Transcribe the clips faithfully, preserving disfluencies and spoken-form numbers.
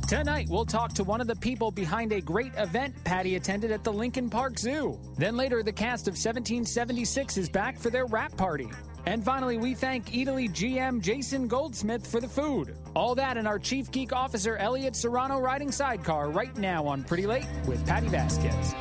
Tonight, we'll talk to one of the people behind a great event Patty attended at the Lincoln Park Zoo. Then later, the cast of seventeen seventy-six is back for their wrap party. And finally, we thank Italy G M Jason Goldsmith for the food. All that and our Chief Geek Officer Elliot Serrano riding sidecar right now on Pretty Late with Patty Vasquez.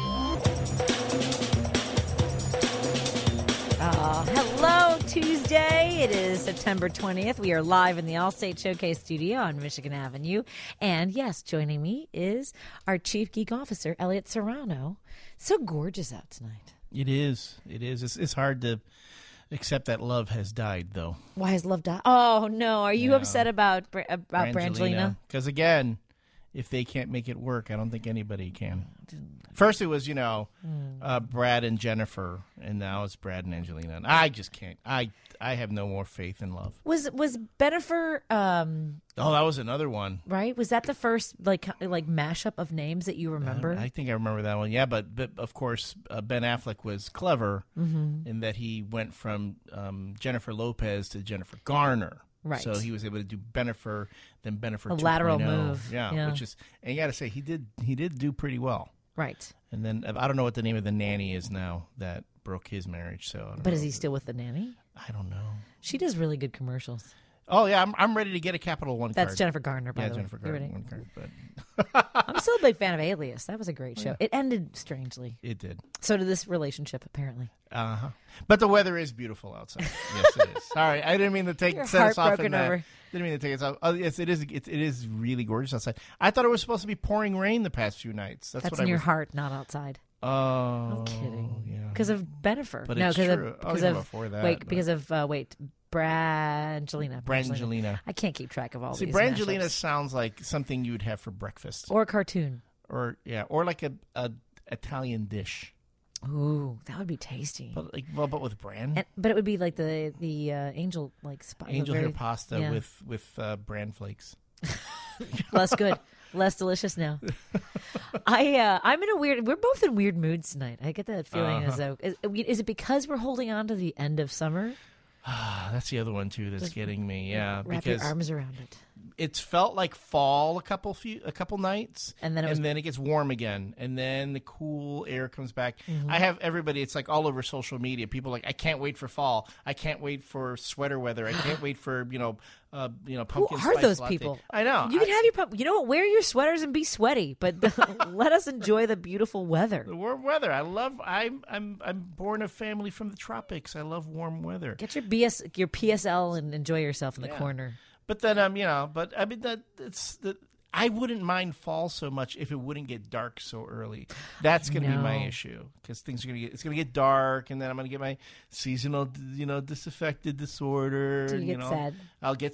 Uh, hello, Tuesday. It is September twentieth. We are live in the Allstate Showcase studio on Michigan Avenue. And yes, joining me is our Chief Geek Officer, Elliot Serrano. So gorgeous out tonight. It is. It is. It's, it's hard to accept that love has died, though. Why has love died? Oh, no. Are you Yeah. upset about, about Brangelina? Because, again, if they can't make it work, I don't think anybody can. First, it was, you know, uh, Brad and Jennifer, and now it's Brad and Angelina. And I just can't. I I have no more faith in love. Was was Bennifer, um, Oh, that was another one. right? Was that the first like like mashup of names that you remember? I think I remember that one. Yeah, but, but of course, uh, Ben Affleck was clever in that he went from um, Jennifer Lopez to Jennifer Garner. Right. So he was able to do Bennifer, then Bennifer A two point oh. lateral move. Yeah, Yeah. which is, and you got to say he did he did do pretty well. Right. And then I don't know what the name of the nanny is now that broke his marriage. So, I don't But know. is he still with the nanny? I don't know. She does really good commercials. Oh yeah, I'm I'm ready to get a Capital One That's card. Jennifer Garner, by Yeah, the Jennifer way. You Garner ready? one card, but I'm still a big fan of Alias. That was a great show. It ended strangely. it did. So did this relationship, apparently. Uh huh. But the weather is beautiful outside. Yes, it is. Sorry, I didn't mean to take You're set us off heartbroken in that. over- Didn't mean to take us off. Oh, yes, it is. It, it is really gorgeous outside. I thought it was supposed to be pouring rain the past few nights. That's, That's what in I your was. heart, not outside. Oh, I'm kidding. Yeah. Because of Bennifer. But no, it's because true. of Oh, because even of before that, wait but- because of uh, wait Brangelina. Brangelina. I can't keep track of all See, these. Brangelina mashups. sounds like something you'd have for breakfast, Or a cartoon. or yeah, or like a, a Italian dish, Ooh, that would be tasty. but like well, but with bran, And, but it would be like the the uh, angel like spot. angel very, hair pasta yeah. with with uh, bran flakes. less good, less delicious now. I uh, I'm in a weird. We're both in weird moods tonight. I get that feeling Uh-huh. as though is, is it because we're holding on to the end of summer? Ah, that's the other one too that's getting me. Yeah, Wrap because your arms around it. it's felt like fall a couple few a couple nights, And then it was- and then it gets warm again, and then the cool air comes back. Mm-hmm. I have everybody. It's like all over social media. People are like, I can't wait for fall. I can't wait for sweater weather. I can't wait for you know, uh, you know, Who pumpkin are spice those latte. people? I know. You can I- have your pump. You know what? Wear your sweaters and be sweaty, but let us enjoy the beautiful weather. the warm weather. I love. I'm I'm I'm born of family from the tropics. I love warm weather. Get your B S, your P S L, and enjoy yourself in the Yeah. corner. But then um, you know, but I mean that it's the. I wouldn't mind fall so much if it wouldn't get dark so early. That's going to be my No. issue because things are going to get. It's going to get dark, and then I'm going to get my seasonal, you know, disaffected disorder. Do you and, get know, sad? I'll get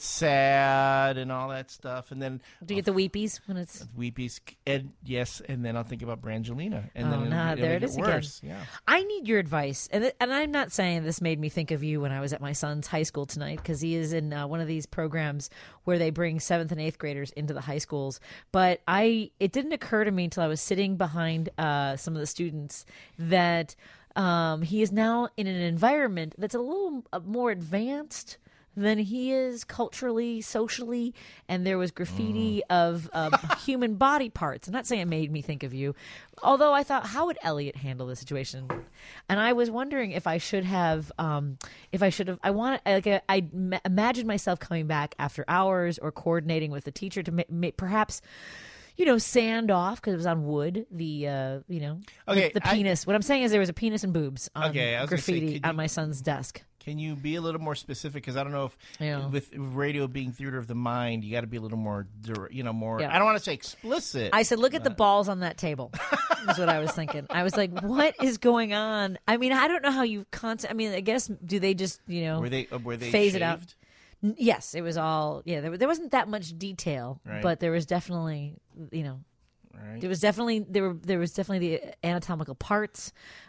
sad and all that stuff, and then Do you get the weepies when it's? weepies. And yes, and then I'll think about Brangelina, and Oh, then it'll, nah, it'll there make it is it again. worse. Yeah. I need your advice, and th- and I'm not saying this made me think of you when I was at my son's high school tonight because he is in uh, one of these programs where they bring seventh and eighth graders into the high schools. But I, it didn't occur to me until I was sitting behind uh, some of the students that um, he is now in an environment that's a little uh, more advanced than he is culturally, socially, and there was graffiti of um, human body parts. I'm not saying it made me think of you, although I thought, how would Elliot handle the situation? And I was wondering if I should have, um, if I should have, I want, like, I I ma- imagined myself coming back after hours or coordinating with the teacher to ma- ma- perhaps, you know, sand off because it was on wood. The, uh, you know, Okay, the, the I- penis. What I'm saying is there was a penis and boobs on Okay, I was gonna say, graffiti could on you- my son's desk. Can you be a little more specific? Because I don't know if Yeah. with radio being theater of the mind, you got to be a little more, dir- you know, more. Yeah. I don't want to say explicit. I said, look at the balls on that table. That's what I was thinking. I was like, what is going on? I mean, I don't know how you content. I mean, I guess, do they just, you know, were they uh, were they phase shaved? it out? N- Yes, it was all, yeah, there, there wasn't that much detail, Right. but there was definitely, you know, Right. there was definitely, there were, there was definitely the anatomical parts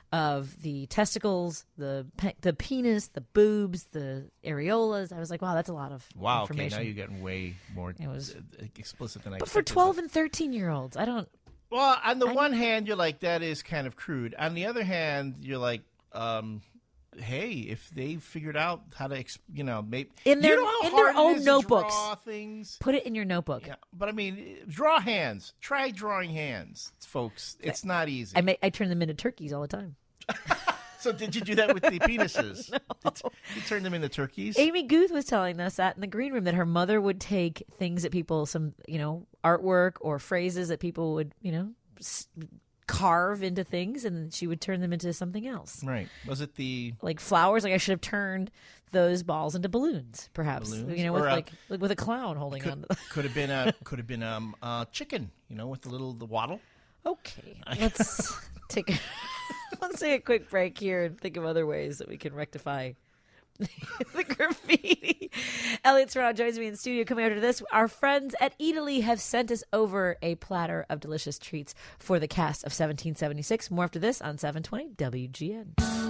of the testicles, the pe- the penis, the boobs, the areolas. I was like, wow, that's a lot of Wow. Okay, information. now you're getting way more It was- uh, explicit than I. But for expected. twelve and thirteen year olds, I don't, Well, on the I- one hand, you're like that is kind of crude. On the other hand, you're like, um, hey, if they figured out how to, ex- you know, maybe in their you know how in hard their own it is notebooks, to draw things. Put it in your notebook. Yeah, but I mean, draw hands. Try drawing hands, folks. It's not easy. I make I turn them into turkeys all the time. So did you do that with the penises? No. Did you turn them into turkeys? Amy Guth was telling us that in the green room that her mother would take things that people, some you know, artwork or phrases that people would, you know, s- carve into things, and she would turn them into something else. Right. Was it the Like flowers? Like I should have turned those balls into balloons, perhaps. Balloons? You know, with Or, uh, like, like with a clown holding on could, to them. could have been a could have been um uh chicken, you know, with the little the waddle. Okay, let's take a, let's take a quick break here and think of other ways that we can rectify the graffiti. Elliot Serrano joins me in the studio. Coming after this, our friends at Eataly have sent us over a platter of delicious treats for the cast of seventeen seventy-six. More after this on seven twenty W G N.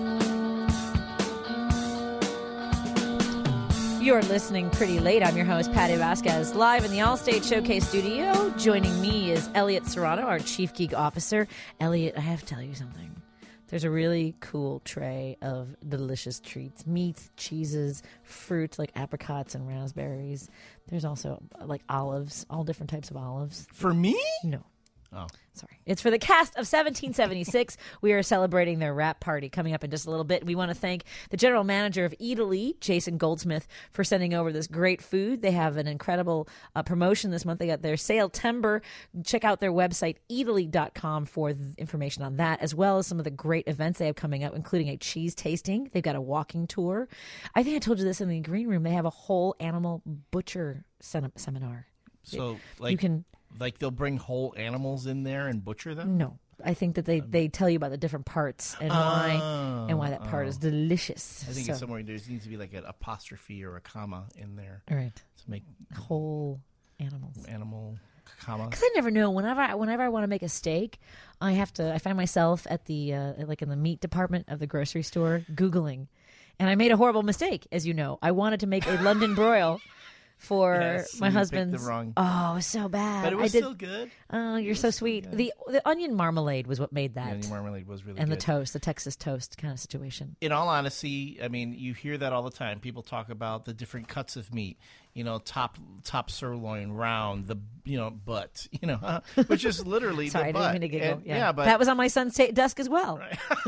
You're listening Pretty Late. I'm your host, Patty Vasquez, live in the Allstate Showcase studio. Joining me is Elliot Serrano, our Chief Geek Officer. Elliot, I have to tell you something. There's a really cool tray of delicious treats, meats, cheeses, fruits like apricots and raspberries. There's also like olives, all different types of olives. For me? No. Oh. Sorry. It's for the cast of seventeen seventy-six. We are celebrating their wrap party coming up in just a little bit. We want to thank the general manager of Eataly, Jason Goldsmith, for sending over this great food. They have an incredible uh, promotion this month. They got their sale timber. Check out their website, eataly dot com, for th- information on that, as well as some of the great events they have coming up, including a cheese tasting. They've got a walking tour. I think I told you this in the green room. They have a whole animal butcher sen- seminar. So like you can... like they'll bring whole animals in there and butcher them? No. I think that they, they tell you about the different parts and why Oh, and why that part oh. is delicious. I think So- it's somewhere there needs to be like an apostrophe or a comma in there all right, to make whole animals. animal comma. Because I never know. Whenever I, whenever I want to make a steak, I have to. I find myself at the uh, like in the meat department of the grocery store Googling, and I made a horrible mistake. As you know, I wanted to make a London broil for Yes, my you picked husband's. the wrong- Oh, it was so bad. But it was I did. still good. Oh, you're so sweet. The the onion marmalade was what made that, Yeah, the marmalade was really and good. the toast, the Texas toast kind of situation. In all honesty, I mean, you hear that all the time. People talk about the different cuts of meat. You know, top top sirloin, round, the you know butt. You know, which is literally Sorry, the I butt. didn't mean to giggle. And- yeah. but that was on my son's ta- desk as well.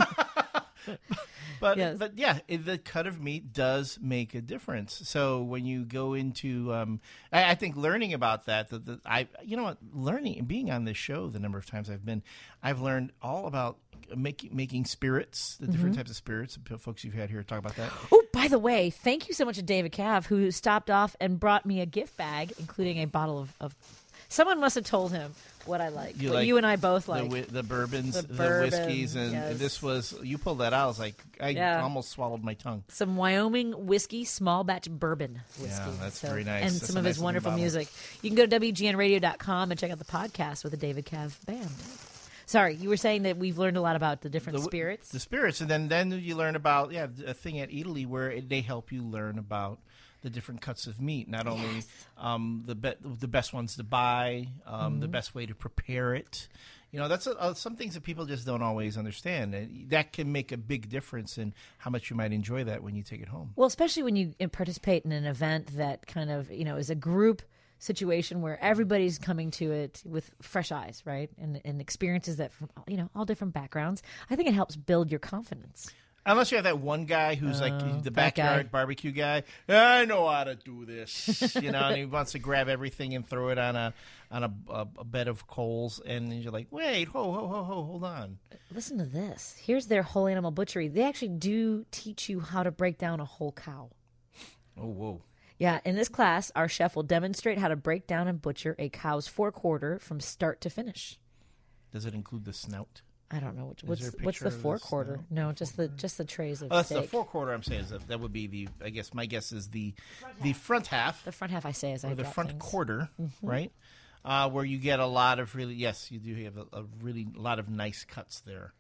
But Yes. but yeah, it, the cut of meat does make a difference. So when you go into, um, I, I think learning about that, the, the, I you know what, learning and being on this show, the number of times I've been, I've learned all about making making spirits, the different Mm-hmm. types of spirits. Folks you've had here talk about that. Oh, by the way, thank you so much to David Cav, who stopped off and brought me a gift bag, including a bottle of. of someone must have told him what I like. You what like you and I both like. The, wi- the bourbons, The the, bourbon, whiskeys, and yes. this was you pulled that out. I was like, I Yeah. almost swallowed my tongue. Some Wyoming whiskey, small batch bourbon whiskey. Yeah, that's very nice. And That's some a of nice his looking wonderful bottle. music. You can go to W G N radio dot com and check out the podcast with the David Cav band. Sorry, you were saying that we've learned a lot about the different The- spirits. The spirits, and then then you learn about yeah a thing at Eataly where it, they help you learn about the different cuts of meat. Not only um, the be- the best ones to buy, um, Mm-hmm. the best way to prepare it. You know, that's a, uh, some things that people just don't always understand. And that can make a big difference in how much you might enjoy that when you take it home. Well, especially when you participate in an event that kind of, you know, is a group situation where everybody's coming to it with fresh eyes, right? And, and experiences that from, you know, all different backgrounds. I think it helps build your confidence. Unless you have that one guy who's like the Oh, that backyard guy. barbecue guy. I know how to do this, you know, and he wants to grab everything and throw it on a on a, a, a bed of coals, and you're like, wait, ho, ho, ho, ho, hold on. Listen to this. Here's their whole animal butchery. They actually do teach you how to break down a whole cow. Oh, whoa. Yeah, in this class, our chef will demonstrate how to break down and butcher a cow's forequarter from start to finish. Does it include the snout? I don't know which, Is what's there a what's picture the of the forequarter. snout? No, just the just the trays of Oh, that's steak. the four quarter. I'm saying is that, that would be the. I guess my guess is the the front half The front half, I say, as I or the drop front things. quarter, right? Uh, where you get a lot of really yes, you do have a, a really lot of nice cuts there.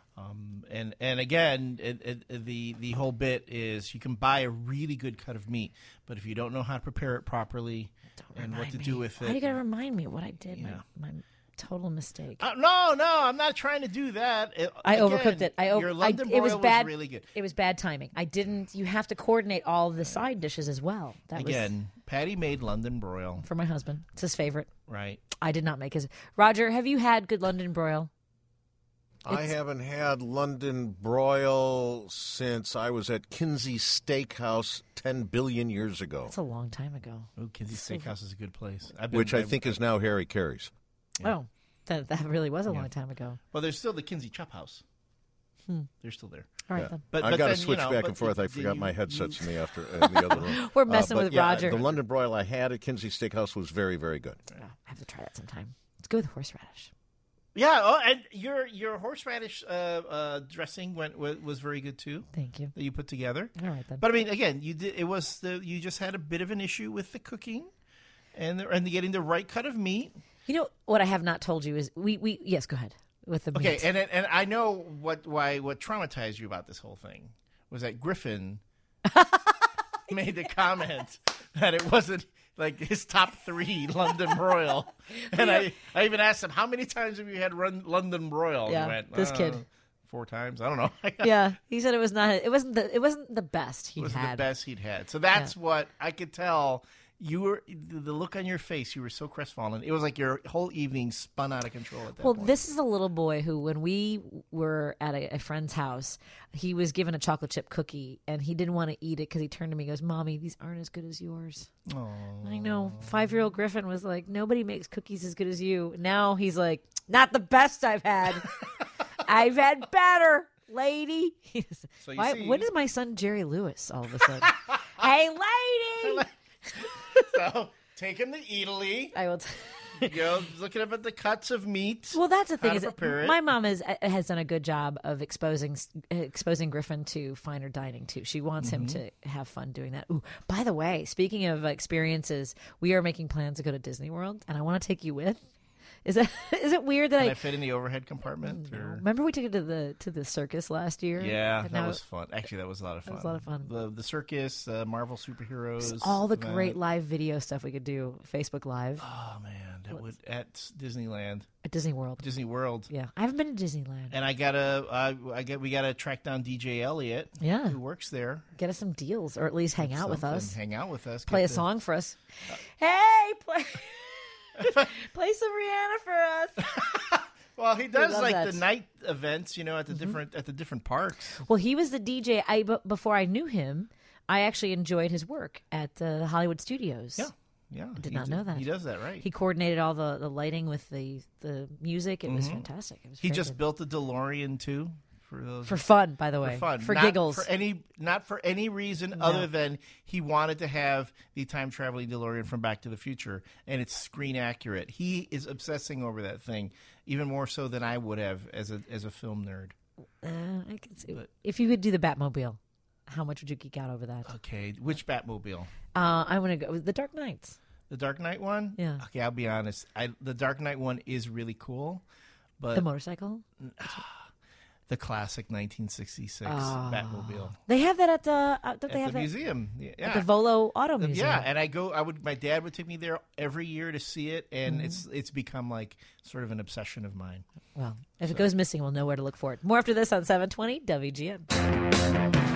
Um, and and again, it, it, the the whole bit is you can buy a really good cut of meat, but if you don't know how to prepare it properly Don't and what remind to me. do with Why do you it, got to remind me what I did? Yeah. My, my Total mistake. Uh, no, no, I'm not trying to do that. It, I again, overcooked it. I over. Your London I, it was broil bad. really good. It was bad timing. I didn't. You have to coordinate all of the side dishes as well. That Again, was Patty made London broil. for my husband. It's his favorite. Right. I did not make his. Roger, have you had good London broil? I It's- haven't had London broil since I was at Kinsey Steakhouse ten billion years ago, It's a long time ago. Ooh, Kinsey Steakhouse is a good place. I've been, which I I've- think is now Harry Carey's. Oh, that that really was a Yeah. long time ago. Well, there's still the Kinsey Chop House. Hmm. They're still there. All right Yeah. then. But, I've but got then, to you switch know, back but and forth. I you- forgot you- my you- headsets in the after in the other room. We're Uh, messing but with yeah, Roger. The London broil I had at Kinsey Steakhouse was very, very good. Oh, I have to try that sometime. Let's go with horseradish. Yeah, oh, and your your horseradish uh, uh, dressing went was, was very good too. Thank you. That you put together. All right then. But I mean, again, you did. It was the you just had a bit of an issue with the cooking, and the, and the getting the right cut of meat. You know what I have not told you is we we yes go ahead with the Okay, meat. and and I know what why what traumatized you about this whole thing was that Griffin made the comment that it wasn't like his top three London broil, and I I even asked him how many times have you had run, London broil? Yeah, he went, this "Uh, kid." four times. I don't know. Yeah, he said it was not. It wasn't the. It wasn't the best he It was had. the best he'd had. So that's what I could tell. You were the look on your face. You were so crestfallen. It was like your whole evening spun out of control at that Well, point. this is a little boy who, when we were at a, a friend's house, he was given a chocolate chip cookie, and he didn't want to eat it because he turned to me and goes, "Mommy, these aren't as good as yours." Aw. I know. Five-year-old Griffin was like, "Nobody makes cookies as good as you." Now he's like, "Not the best I've had. I've had better, lady." So you Why, see- when is my son Jerry Lewis all of a sudden? Hey, lady! So take him to Italy. I will. T- You know, looking up at the cuts of meat. Well, that's the thing How to is, prepare it. my mom is, has done a good job of exposing exposing Griffin to finer dining too. She wants him Mm-hmm. to have fun doing that. Ooh, by the way, speaking of experiences, we are making plans to go to Disney World, and I want to take you with. Is that is it weird that Can I, I fit in the overhead compartment? Or? remember we took it to the to the circus last year? Yeah, And that now was fun. Actually, that was a lot of fun. was a lot of fun. The the circus, uh, Marvel superheroes, all the that. great live video stuff we could do, Facebook Live Oh man, that would at Disneyland, at Disney World. Disney World. Yeah, I haven't been to Disneyland. And I gotta, uh, I get, we gotta track down D J Elliott, Yeah. who works there. Get us some deals, or at least hang out with Something. us. Hang out with us. Play Get a the- song for us. Hey, play play some Rihanna for us. Well, he does love like that. the night events, you know, at the different at the different parks. Well, he was the D J. I b- before I knew him, I actually enjoyed his work at the Hollywood Studios. Yeah, yeah. I did not know that. He does that right. He coordinated all the, the lighting with the, the music. It was fantastic. It was He very just good. built a DeLorean too. For those for fun, by the for way, fun, for not giggles. for any not for any reason other than he wanted to have the time traveling DeLorean from Back to the Future, and it's screen accurate. He is obsessing over that thing even more so than I would have as a as a film nerd. Uh, I can see. But- If you could do the Batmobile, how much would you geek out over that? Okay, which Batmobile? Uh, I want to go with the Dark Knights. The Dark Knight one? Yeah. Okay, I'll be honest. I the Dark Knight one is really cool, but The motorcycle. the classic nineteen sixty-six Ah. Batmobile They have that at the. Uh, don't at they have the that museum. Yeah. at the Volo Auto The- Museum? Yeah, and I go. I would. My dad would take me there every year to see it, and Mm-hmm. it's it's become like sort of an obsession of mine. Well, if it goes missing, we'll know where to look for it. More after this on seven twenty W G N.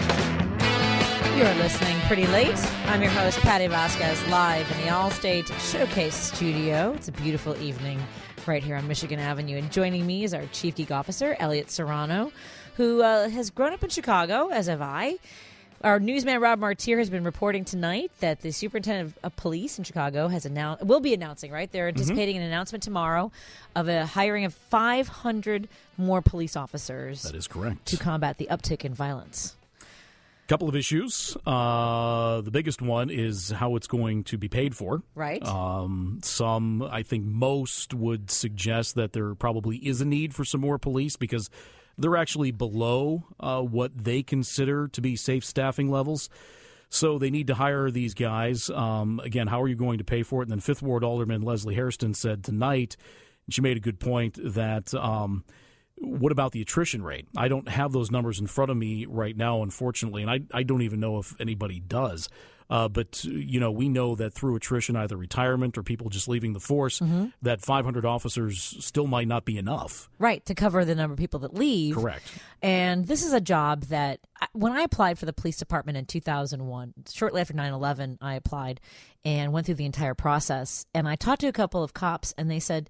You're listening pretty late. I'm your host, Patty Vasquez, live in the Allstate Showcase Studio. It's a beautiful evening right here on Michigan Avenue. And joining me is our Chief Geek Officer, Elliot Serrano, who uh, has grown up in Chicago, as have I. Our newsman Rob Martier has been reporting tonight that the superintendent of police in Chicago has announced, will be announcing, right? They're anticipating an announcement tomorrow of a hiring of five hundred more police officers That is correct. to combat the uptick in violence. Couple of issues. Uh, the biggest one is how it's going to be paid for. Right. Um, some, I think most would suggest that there probably is a need for some more police because they're actually below uh, what they consider to be safe staffing levels. So they need to hire these guys. Um, again, how are you going to pay for it? And then Fifth Ward Alderman Leslie Hairston said tonight, and she made a good point, that um, what about the attrition rate? I don't have those numbers in front of me right now, unfortunately, and I, I don't even know if anybody does. Uh, but, you know, we know that through attrition, either retirement or people just leaving the force, mm-hmm. that five hundred officers still might not be enough. Right, to cover the number of people that leave. Correct. And this is a job that, when I applied for the police department in two thousand one, shortly after nine eleven, I applied and went through the entire process. And I talked to a couple of cops, and they said,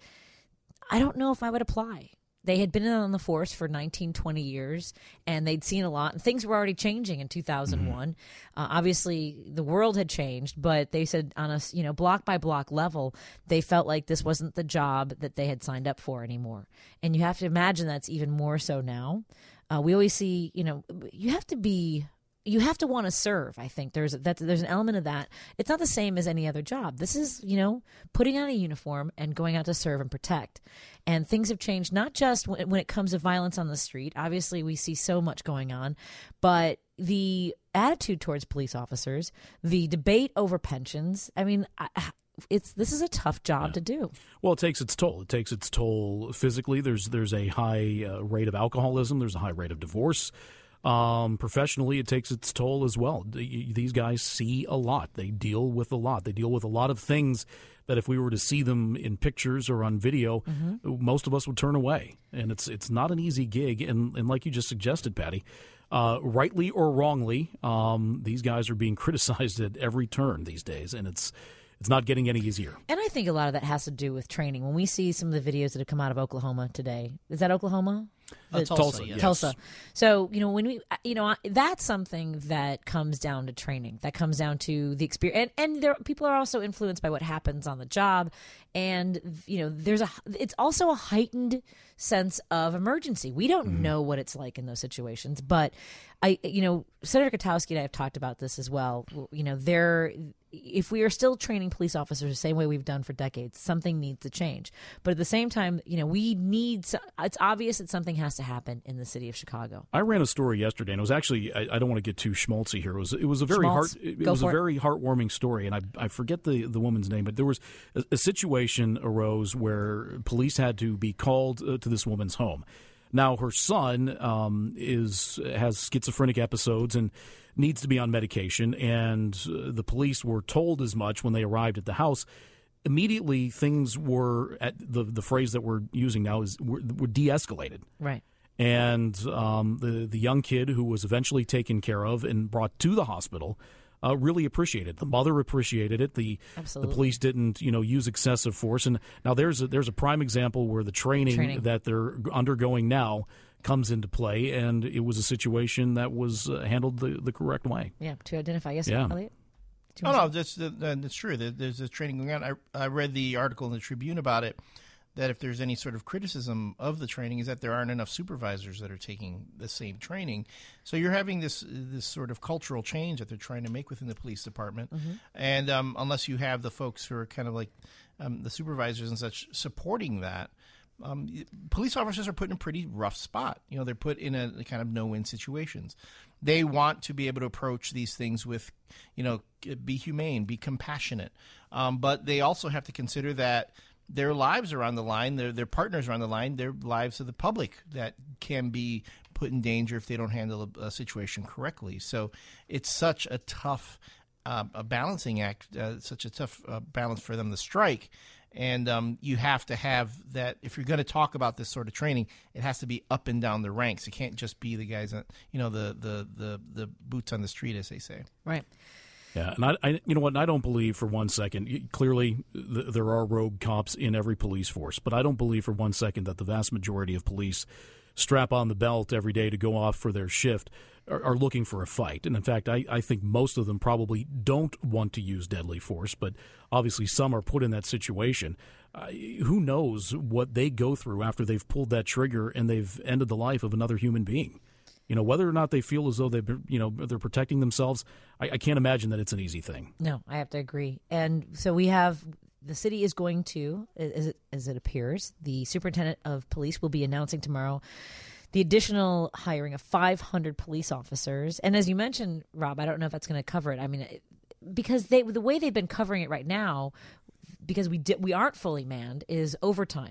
I don't know if I would apply. They had been on the force for nineteen, twenty years, and they'd seen a lot. And things were already changing in two thousand one. Mm-hmm. Uh, obviously, the world had changed, but they said on a you know block by block level, they felt like this wasn't the job that they had signed up for anymore. And you have to imagine that's even more so now. Uh, we always see, you know, you have to be. You have to want to serve. I think there's that there's an element of that. It's not the same as any other job. This is, you know, putting on a uniform and going out to serve and protect. And things have changed, not just when, when it comes to violence on the street. Obviously, we see so much going on, but the attitude towards police officers, the debate over pensions. I mean, I, it's this is a tough job yeah. to do. Well, it takes its toll. It takes its toll physically. There's there's a high uh, rate of alcoholism. There's a high rate of divorce. Um, professionally, it takes its toll as well. These guys see a lot. They deal with a lot. They deal with a lot of things that if we were to see them in pictures or on video, mm-hmm. most of us would turn away. And it's it's not an easy gig. And, and like you just suggested, Patty, uh, rightly or wrongly, um, these guys are being criticized at every turn these days. And it's it's not getting any easier. And I think a lot of that has to do with training. When we see some of the videos that have come out of Oklahoma today, is that Oklahoma? Uh, Tulsa, Tulsa, yes. Tulsa. So, you know, when we, you know, that's something that comes down to training. That comes down to the experience. And, and there, people are also influenced by what happens on the job. And, you know, there's a, it's also a heightened sense of emergency. We don't mm-hmm. know what it's like in those situations. But, I, you know, Senator Katowski and I have talked about this as well. You know, there, if we are still training police officers the same way we've done for decades, something needs to change. But at the same time, you know, we need, it's obvious that something has to happen in the city of Chicago. I ran a story yesterday, and it was actually, I, I don't want to get too schmaltzy here. It was, it was a very Schmaltz. heart, it, Go was a for very heartwarming story, and I, I forget the, the woman's name, but there was a, a situation arose where police had to be called uh, to this woman's home. Now, her son um, is has schizophrenic episodes and needs to be on medication, and uh, the police were told as much when they arrived at the house. Immediately, things were, at the the phrase that we're using now is were, were de-escalated. Right. And um, the the young kid who was eventually taken care of and brought to the hospital uh, really appreciated it. The mother appreciated it. The Absolutely. the police didn't, you know, use excessive force. And now there's a, there's a prime example where the training, training. that they're undergoing now comes into play, and it was a situation that was uh, handled the, the correct way. Yeah, to identify. Yes, yeah. Elliot? Oh, no, that's, that's true. There's this training going on. I, I read the article in the Tribune about it, that if there's any sort of criticism of the training is that there aren't enough supervisors that are taking the same training. So you're having this this sort of cultural change that they're trying to make within the police department. Mm-hmm. And um, unless you have the folks who are kind of like um, the supervisors and such supporting that, um, police officers are put in a pretty rough spot. You know, they're put in a, a kind of no-win situations. They want to be able to approach these things with, you know, be humane, be compassionate. Um, but they also have to consider that their lives are on the line, their their partners are on the line, their lives of the public that can be put in danger if they don't handle a, a situation correctly. So it's such a tough uh, a balancing act, uh, such a tough uh, balance for them to strike. And um, you have to have that. If you're going to talk about this sort of training, it has to be up and down the ranks. It can't just be the guys, that, you know, the, the, the, the boots on the street, as they say. Right. Yeah, and I, I, you know what? I don't believe for one second. Clearly, th- there are rogue cops in every police force, but I don't believe for one second that the vast majority of police strap on the belt every day to go off for their shift are, are looking for a fight. And in fact, I, I think most of them probably don't want to use deadly force, but obviously some are put in that situation. Uh, who knows what they go through after they've pulled that trigger and they've ended the life of another human being? You know, whether or not they feel as though they've, you know, they're protecting themselves, I, I can't imagine that it's an easy thing. No, I have to agree. And so we have, the city is going to, as it, as it appears, the superintendent of police will be announcing tomorrow the additional hiring of five hundred police officers. And as you mentioned, Rob, I don't know if that's going to cover it. I mean, because they the way they've been covering it right now, because we di- we aren't fully manned, is overtime.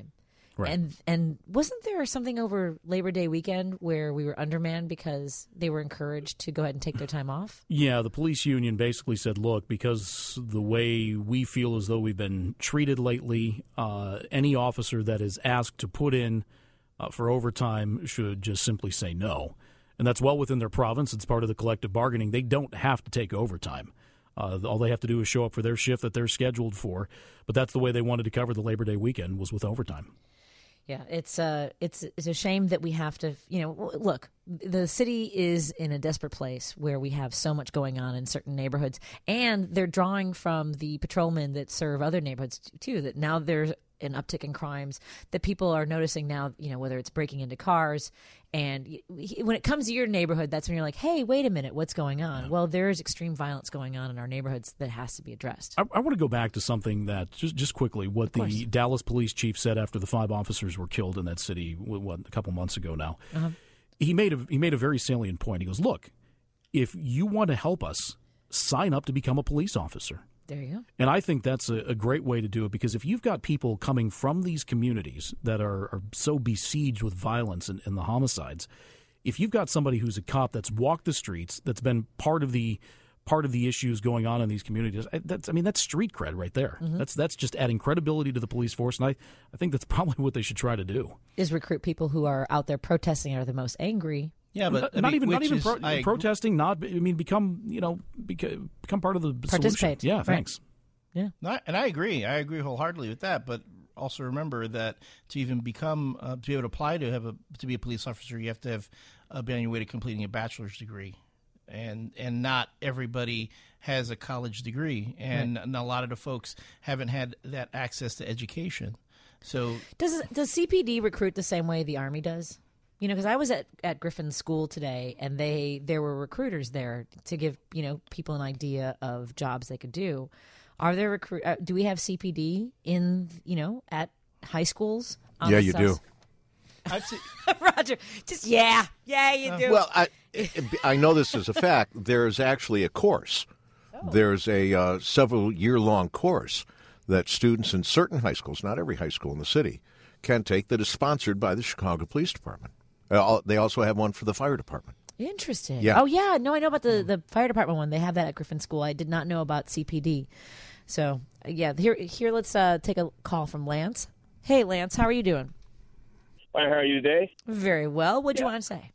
Right. And and wasn't there something over Labor Day weekend where we were undermanned because they were encouraged to go ahead and take their time off? Yeah, the police union basically said, look, because the way we feel as though we've been treated lately, uh, any officer that is asked to put in uh, for overtime should just simply say no. And that's well within their province. It's part of the collective bargaining. They don't have to take overtime. Uh, all they have to do is show up for their shift that they're scheduled for. But that's the way they wanted to cover the Labor Day weekend, was with overtime. Yeah, it's uh, it's it's a shame that we have to, you know, look, the city is in a desperate place where we have so much going on in certain neighborhoods, and they're drawing from the patrolmen that serve other neighborhoods too, that now there's an uptick in crimes that people are noticing now, you know, whether it's breaking into cars. And when it comes to your neighborhood, that's when you're like, hey, wait a minute, what's going on? Yeah. Well, there's extreme violence going on in our neighborhoods that has to be addressed. I, I want to go back to something that, just just quickly, what the Dallas police chief said after the five officers were killed in that city, what, a couple months ago now. Uh-huh. He made a, he made a very salient point. He goes, look, if you want to help us, sign up to become a police officer. There you go. And I think that's a, a great way to do it, because if you've got people coming from these communities that are, are so besieged with violence and, and the homicides, if you've got somebody who's a cop that's walked the streets, that's been part of the part of the issues going on in these communities, that's I mean that's street cred right there. Mm-hmm. That's that's just adding credibility to the police force, and I, I think that's probably what they should try to do. Is recruit people who are out there protesting, are the most angry. Yeah, but not, I not mean, even not even is, pro, I, protesting. Not I mean, become you know become, become part of the Participate. solution. Yeah, right. thanks. Yeah, not, and I agree. I agree wholeheartedly with that. But also remember that to even become uh, to be able to apply to have a to be a police officer, you have to have uh, been on your way to completing a bachelor's degree, and and not everybody has a college degree, and, right. and a lot of the folks haven't had that access to education. So does does C P D recruit the same way the Army does? You know, because I was at, at Griffin School today, and they there were recruiters there to give, you know, people an idea of jobs they could do. Are there recruit? Uh, do we have C P D in, you know, at high schools? Yeah, you do. I've seen, Roger, just yeah, yeah, you do. Well, I I know this is a fact. There's actually a course. Oh. There's a uh, several year long course that students in certain high schools, not every high school in the city, can take, that is sponsored by the Chicago Police Department. Uh, they also have one for the fire department. Interesting. Yeah. Oh, yeah. No, I know about the, the fire department one. They have that at Griffin School. I did not know about C P D. So, yeah, here, here let's uh, take a call from Lance. Hey, Lance, how are you doing? Fine, how are you today? Very well. What'd yeah. you want to say?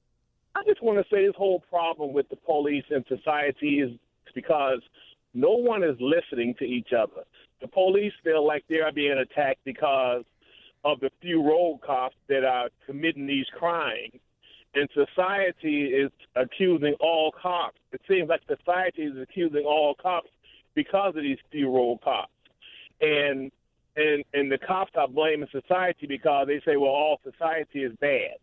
I just want to say this whole problem with the police and society is because no one is listening to each other. The police feel like they are being attacked because of the few road cops that are committing these crimes. And society is accusing all cops. It seems like society is accusing all cops because of these few road cops. And and and the cops are blaming society because they say, well, all society is bad.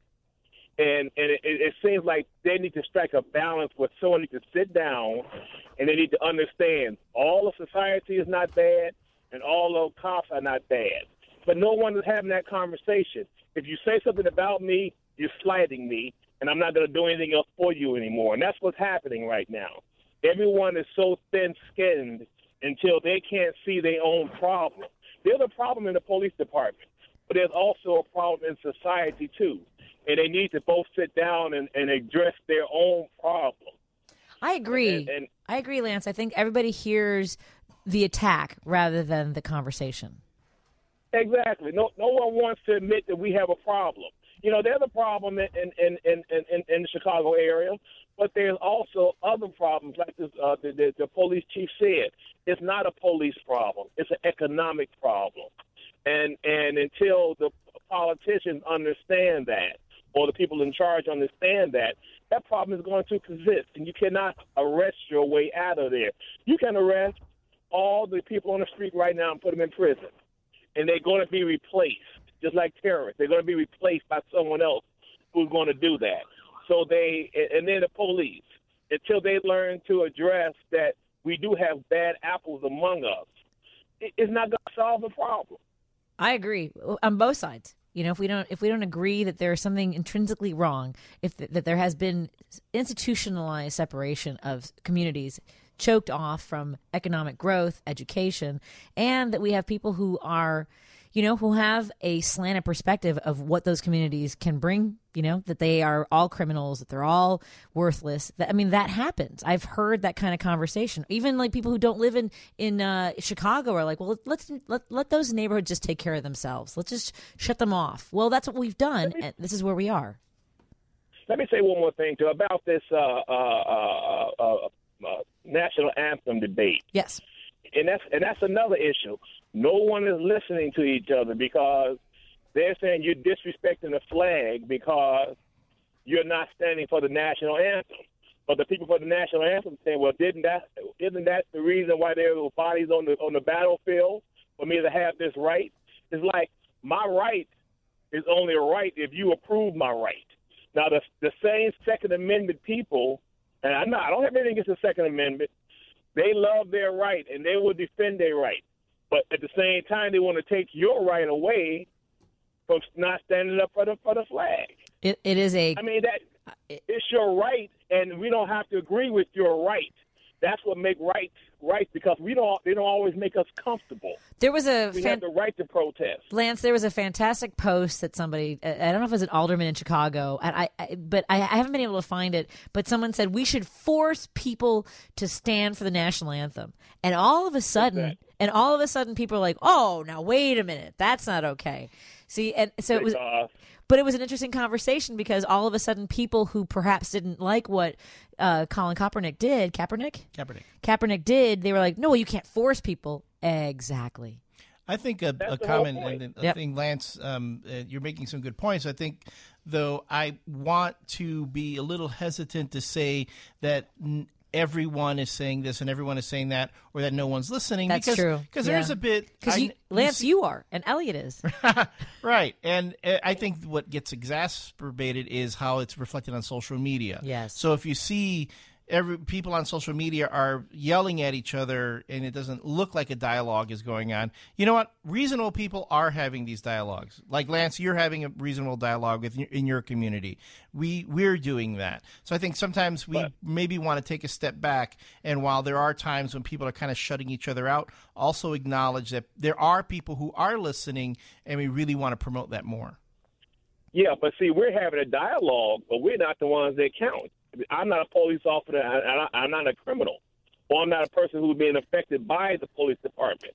And and it, it seems like they need to strike a balance where someone needs to sit down and they need to understand all of society is not bad and all of cops are not bad. But no one is having that conversation. If you say something about me, you're slighting me, and I'm not going to do anything else for you anymore. And that's what's happening right now. Everyone is so thin-skinned until they can't see their own problem. There's a problem in the police department, but there's also a problem in society, too. And they need to both sit down and, and address their own problem. I agree. And, and, I agree, Lance. I think everybody hears the attack rather than the conversation. Exactly. No, no one wants to admit that we have a problem. You know, there's a problem in in, in, in, in the Chicago area, but there's also other problems, like this, uh, the, the, the police chief said. It's not a police problem. It's an economic problem. And and until the politicians understand that, or the people in charge understand that, that problem is going to persist, and you cannot arrest your way out of there. You can arrest all the people on the street right now and put them in prison, and they're going to be replaced, just like terrorists. They're going to be replaced by someone else who's going to do that. So they, and then the police, until they learn to address that we do have bad apples among us, it's not going to solve the problem. I agree on both sides. You know, if we don't if we don't agree that there is something intrinsically wrong, if th- that there has been institutionalized separation of communities choked off from economic growth, education, and that we have people who are, you know, who have a slanted perspective of what those communities can bring, you know, that they are all criminals, that they're all worthless. That, I mean, that happens. I've heard that kind of conversation. Even like people who don't live in, in uh, Chicago are like, well, let's let, let those neighborhoods just take care of themselves. Let's just shut them off. Well, that's what we've done, me, and this is where we are. Let me say one more thing, too, about this uh, uh, uh, uh, uh, national anthem debate. Yes. And that's and that's another issue. No one is listening to each other because they're saying you're disrespecting the flag because you're not standing for the national anthem. But the people for the national anthem saying, well, didn't that isn't that the reason why there were bodies on the on the battlefield for me to have this right? It's like my right is only a right if you approve my right. Now the the same Second Amendment people, and I'm not I don't have anything against the Second Amendment. They love their right, and they will defend their right. But at the same time, they want to take your right away from not standing up for the for the flag. It, it is a. I mean, that it's your right, and we don't have to agree with your right. That's what make rights right, because we don't. They don't always make us comfortable. There was a we fan- have the right to protest. Lance, there was a fantastic post that somebody, I don't know if it was an alderman in Chicago, and I, I but I, I haven't been able to find it, but someone said we should force people to stand for the national anthem. And all of a sudden, Exactly. and all of a sudden people are like, oh, now wait a minute, that's not okay. See, and so it was, Because but it was an interesting conversation because all of a sudden people who perhaps didn't like what uh, Colin Kaepernick did, Kaepernick? Kaepernick. Kaepernick did, they were like, no, you can't force people. Exactly. I think a, That's a the whole comment, point. and I Yep. think, Lance, um, uh, you're making some good points. I think, though, I want to be a little hesitant to say that n- everyone is saying this and everyone is saying that, or that no one's listening. That's because, true. Because Yeah. there's a bit. Because I- you, Lance, see- you are, and Elliot is. right. And uh, I think what gets exacerbated is how it's reflected on social media. Yes. So if you see every people on social media are yelling at each other and it doesn't look like a dialogue is going on, you know what? Reasonable people are having these dialogues. Like, Lance, you're having a reasonable dialogue with in your community. We, we're doing that. So I think sometimes we But- maybe want to take a step back, and while there are times when people are kind of shutting each other out, also acknowledge that there are people who are listening, and we really want to promote that more. Yeah, but see, we're having a dialogue, but we're not the ones that count. I'm not a police officer, and I- I'm not a criminal, or I'm not a person who's being affected by the police department.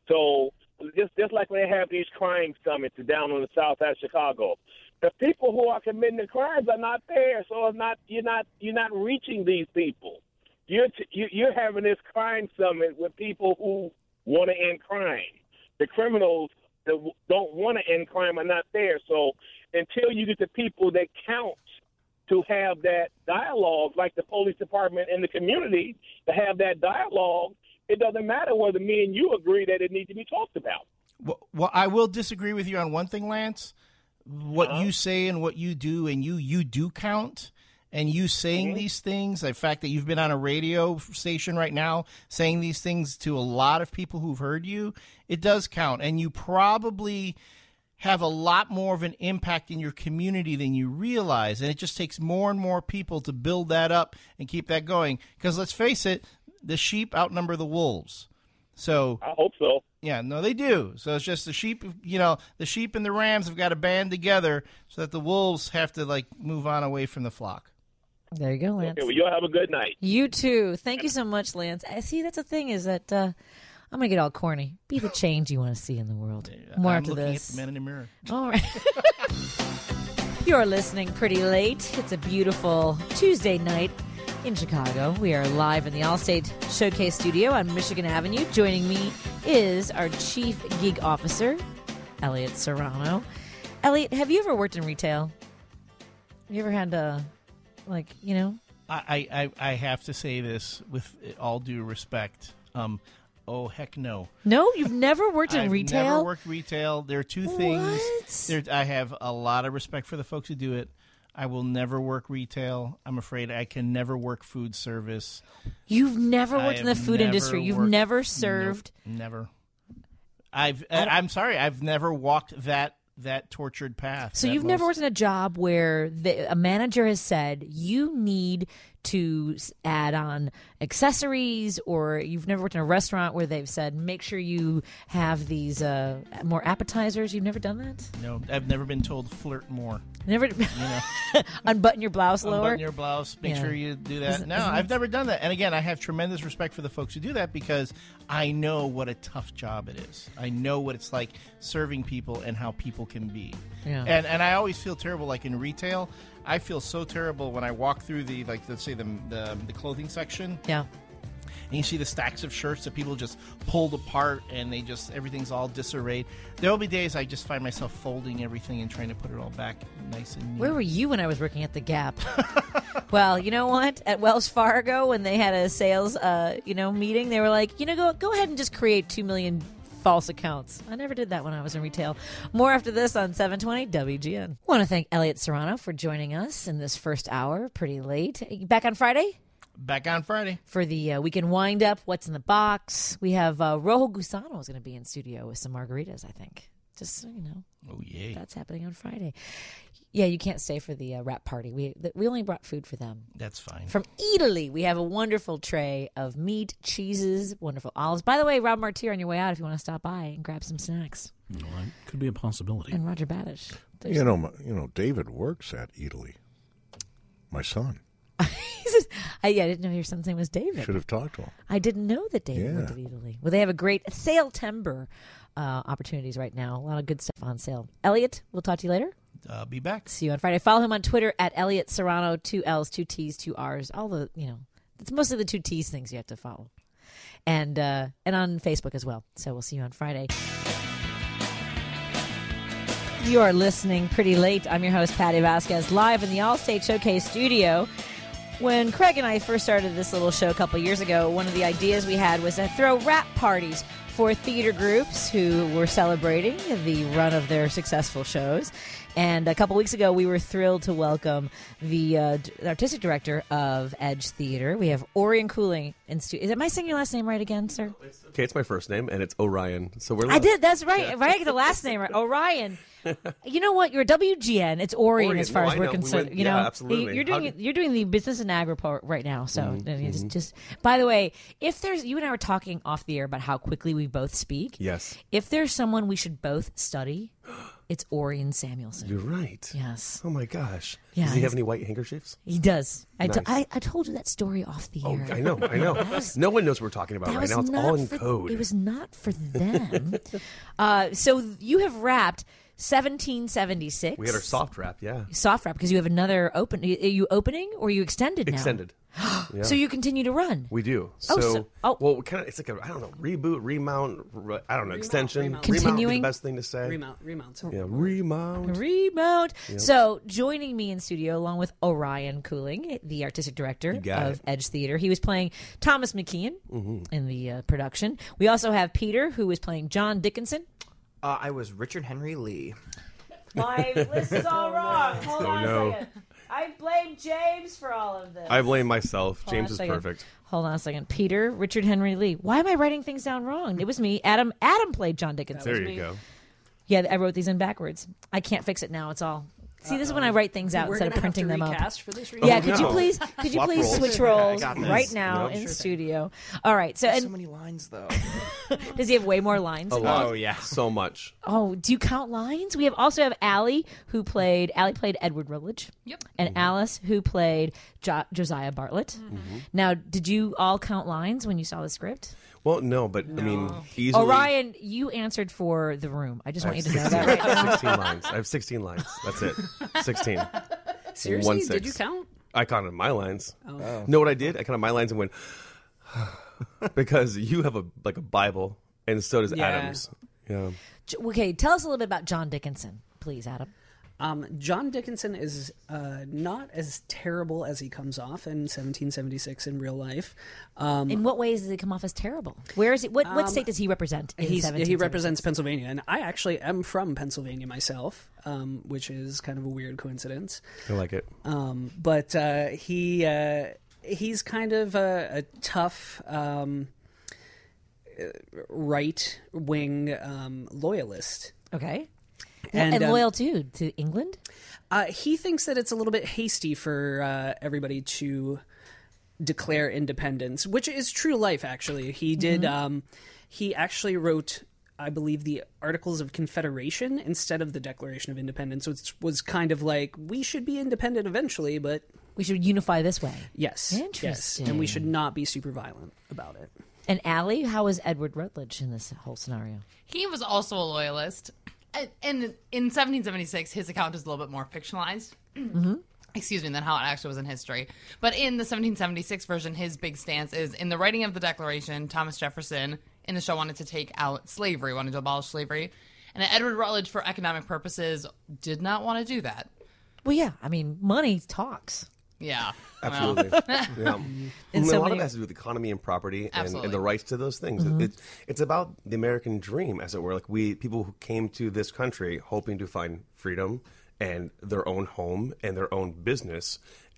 So just just like when they have these crime summits down on the south side of Chicago, the people who are committing the crimes are not there. So it's not you're not you're not reaching these people. You're t- you- you're having this crime summit with people who want to end crime. The criminals that w- don't want to end crime are not there. So until you get the people that count to have that dialogue, like the police department and the community, to have that dialogue, it doesn't matter whether me and you agree that it needs to be talked about. Well, well, I will disagree with you on one thing, Lance. What Uh-huh. you say and what you do, and you you do count. And you saying Mm-hmm. these things, the fact that you've been on a radio station right now saying these things to a lot of people who've heard you, it does count. And you probably have a lot more of an impact in your community than you realize. And it just takes more and more people to build that up and keep that going. Because let's face it, the sheep outnumber the wolves. So, I hope so. yeah, no, they do. So it's just the sheep, you know, the sheep and the rams have got to band together so that the wolves have to, like, move on away from the flock. There you go, Lance. Okay, well, y'all have a good night. You too. Thank you so much, Lance. I see, that's the thing is that uh, I'm going to get all corny. Be the change you want to see in the world. More I'm after looking this. at the man in the mirror. All right. You're listening pretty late. It's a beautiful Tuesday night in Chicago. We are live in the Allstate Showcase studio on Michigan Avenue. Joining me is our Chief Gig Officer, Elliot Serrano. Elliot, have you ever worked in retail? Have you ever had to, like, you know? I, I, I have to say this with all due respect. Um, oh, heck no. No, you've never worked in I've retail? never worked retail. There are two things. What? There, I have a lot of respect for the folks who do it. I will never work retail. I'm afraid I can never work food service. You've never I worked in the have food never industry. You've worked- never served. Nope, never. I've. I I'm sorry. I've never walked that that tortured path. So that you've never most- worked in a job where the, a manager has said you need to s- add on accessories, or you've never worked in a restaurant where they've said, make sure you have these uh, more appetizers? You've never done that? No, I've never been told flirt more. Never You know, unbutton your blouse lower? unbutton your blouse. Make Yeah. sure you do that. Isn't- no, isn't I've it- never done that. And again, I have tremendous respect for the folks who do that because I know what a tough job it is. I know what it's like serving people and how people can be. Yeah. And and I always feel terrible. Like in retail, I feel so terrible when I walk through the like let's say the the, the clothing section. Yeah. And you see the stacks of shirts that people just pulled apart and they just, everything's all disarrayed. There will be days I just find myself folding everything and trying to put it all back nice and neat. Where were you when I was working at the Gap? Well, you know what? At Wells Fargo, when they had a sales, uh, you know, meeting, they were like, you know, go go ahead and just create two million false accounts. I never did that when I was in retail. More after this on seven twenty W G N. I want to thank Elliot Serrano for joining us in this first hour. Pretty late. Back on Friday Back on Friday. for the uh, weekend wind up. What's in the box? We have uh, Rojo Gusano is going to be in studio with some margaritas. I think. Just so you know. Oh, yay. That's happening on Friday. Yeah, you can't stay for the uh, wrap party. We th- we only brought food for them. That's fine. From Italy, we have a wonderful tray of meat, cheeses, wonderful olives. By the way, Rob Martier on your way out if you want to stop by and grab some snacks. Well, that could be a possibility. And Roger Badish. There's- You know, my, you know, David works at Italy. My son. He says, I, yeah, I didn't know your son's name was David. Should have talked to him. I didn't know that David Yeah. went to Italy. Well, they have a great sale timber uh, opportunities right now. A lot of good stuff on sale. Elliot, we'll talk to you later. Uh, be back. See you on Friday. Follow him on Twitter at Elliot Serrano, two L's, two T's, two R's. All the, you know, it's mostly the two T's things you have to follow. And, uh, and on Facebook as well. So we'll see you on Friday. You are listening pretty late. I'm your host, Patty Vasquez, live in the Allstate Showcase studio. When Craig and I first started this little show a couple years ago, one of the ideas we had was to throw rap parties for theater groups who were celebrating the run of their successful shows. And a couple weeks ago, we were thrilled to welcome the, uh, d- the artistic director of Edge Theater. We have Orion Cooling in studio. Am I saying your last name right again, sir? Okay, it's my first name, and it's Orion. So we're I did. That's right. Right. I get the last name right. Orion. You know what? You're a W G N. It's Orion, Orion. as far No, as I we're know. We concerned. went- you yeah, know, absolutely. you're How doing did- you're doing the business and agri part right now. So I mean, just, just by the way, if there's you and I were talking off the air about how quickly we both speak. Yes. If there's someone we should both study, it's Orion Samuelson. You're right. Yes, Oh my gosh. Yeah, Does he he's- have any white handkerchiefs? he does. I, t- Nice. I, I told you that story off the Oh, air. I know, I know. was- no one knows what we're talking about That right was now. It's not all in for, code. It was not for them. uh, so you have wrapped seventeen seventy-six. we had our soft wrap, yeah. soft wrap because you have another open. Are you opening or are you extended now? Extended. Yeah. So you continue to run. We do. Oh, So, so- oh. well, kind of, it's like a, I don't know, reboot, remount, re, I don't know, extension. remount. Remount would be Continuing? the best thing to say. Remount, remount. Yeah, remount. Remount. So joining me in studio along with Orion Cooling, the artistic director got of it. Edge Theater. He was playing Thomas McKeon in the uh, production. We also have Peter, who was playing John Dickinson. Uh, I was Richard Henry Lee. My list is all wrong. Hold Oh, on no. a second. I blame James for all of this. I blame myself. Hold on James a is second. perfect. Hold on a second. Peter, Richard Henry Lee. Why am I writing things down wrong? It was me. Adam Adam played John Dickinson. There you go. Yeah, I wrote these in backwards. I can't fix it now. It's all. See, this is when I write things out We're instead of gonna have printing to them up. recast for this. Yeah, Oh, could you no. please could you Swap please roles. switch roles got this. right now Yep. in Sure thing. studio? All right. So So and many lines, though. does he have way more lines? A than lot. Oh, yeah. So much. Oh, do you count lines? We have also have Allie who played Allie played Edward Rutledge. Yep. And Alice who played jo- Josiah Bartlett. Now, did you all count lines when you saw the script? Well, no, but I mean, easily. Orion, you answered for the room. I just I want you have to know that right now. sixteen lines. I have sixteen lines. That's it. sixteen. Seriously, One did six. you count? I counted my lines. Oh. Know what I did? I counted my lines and went because you have a like a Bible, and so does Yeah. Adam's. Yeah. J- Okay, tell us a little bit about John Dickinson, please, Adam. Um, John Dickinson is uh, not as terrible as he comes off in seventeen seventy-six in real life. Um, In what ways does he come off as terrible? Where is he? What, what state does he represent? In He's, seventeen he represents seventy-six? Pennsylvania, and I actually am from Pennsylvania myself, um, which is kind of a weird coincidence. I like it. Um, but uh, he uh, he's kind of a, a tough um, right wing um, loyalist. Okay. And, And, um, loyal to to England. Uh, he thinks that it's a little bit hasty for uh, everybody to declare independence, which is true life, actually. He did, Mm-hmm. um, he actually wrote, I believe, the Articles of Confederation instead of the Declaration of Independence, which was kind of like, we should be independent eventually, but... We should unify this way. Yes. Interesting. Yes, and we should not be super violent about it. And Allie, how was Edward Rutledge in this whole scenario? He was also a loyalist. And in seventeen seventy-six, his account is a little bit more fictionalized. Mm-hmm. Excuse me, than how it actually was in history. But in the seventeen seventy-six version, his big stance is in the writing of the Declaration, Thomas Jefferson in the show wanted to take out slavery, wanted to abolish slavery. And Edward Rutledge, for economic purposes, did not want to do that. Well, yeah. I mean, money talks. Yeah. Absolutely. Well. yeah. And And so a lot many- of it has to do with economy and property and, Absolutely. and the rights to those things. Mm-hmm. It, it's about the American dream, as it were. Like we people who came to this country hoping to find freedom and their own home and their own business.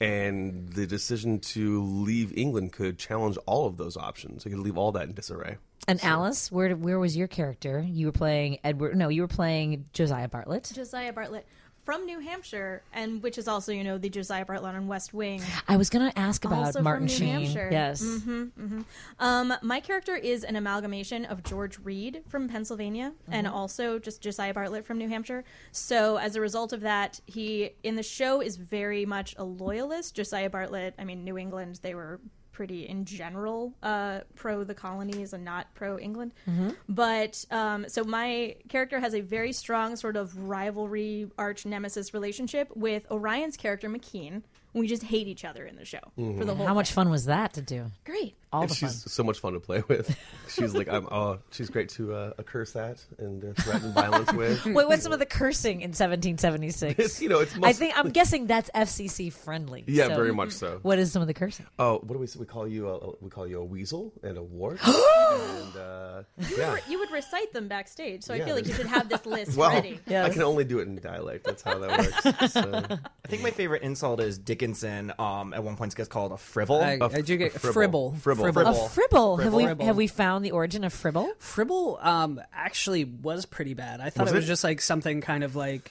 And the decision to leave England could challenge all of those options. It could leave all that in disarray. And Alice, where where was your character? You were playing Edward. No, you were playing Josiah Bartlett. Josiah Bartlett from New Hampshire, and which is also, you know, the Josiah Bartlett on West Wing. I was going to ask about Also Martin from New Sheen. Hampshire. Yes. Mm-hmm, mm-hmm. Um, my character is an amalgamation of George Reed from Pennsylvania and also just Josiah Bartlett from New Hampshire. So as a result of that, he in the show is very much a loyalist. Josiah Bartlett, I mean, New England, they were pretty in general uh, pro the colonies and not pro England. But um, so my character has a very strong sort of rivalry, arch nemesis relationship with Orion's character McKean. We just hate each other in the show for the whole. How much thing. fun was that to do? Great. All And the fun. she's so much fun to play with. She's like, I'm. Oh, she's great to uh, curse at and uh, threaten violence with. Wait, what's some of the cursing in seventeen seventy-six? It's, you know, it's I most- think I'm guessing that's F C C friendly. Yeah, So very much so. What is some of the cursing? Oh, what do we say? We call you a we call you a weasel and a wart. and uh, yeah. You would recite them backstage, so I Yeah, feel like you there's- should have this list Well, ready. I can only do it in dialect. That's how that works. So. I think my favorite insult is Dickinson. Um, at one point gets called a fribble. I, I do get fribble. Fribble. Fribble. A fribble. Have we Fribble. have we found the origin of fribble? Fribble um, actually was pretty bad. I thought Was it was it? just like something kind of like,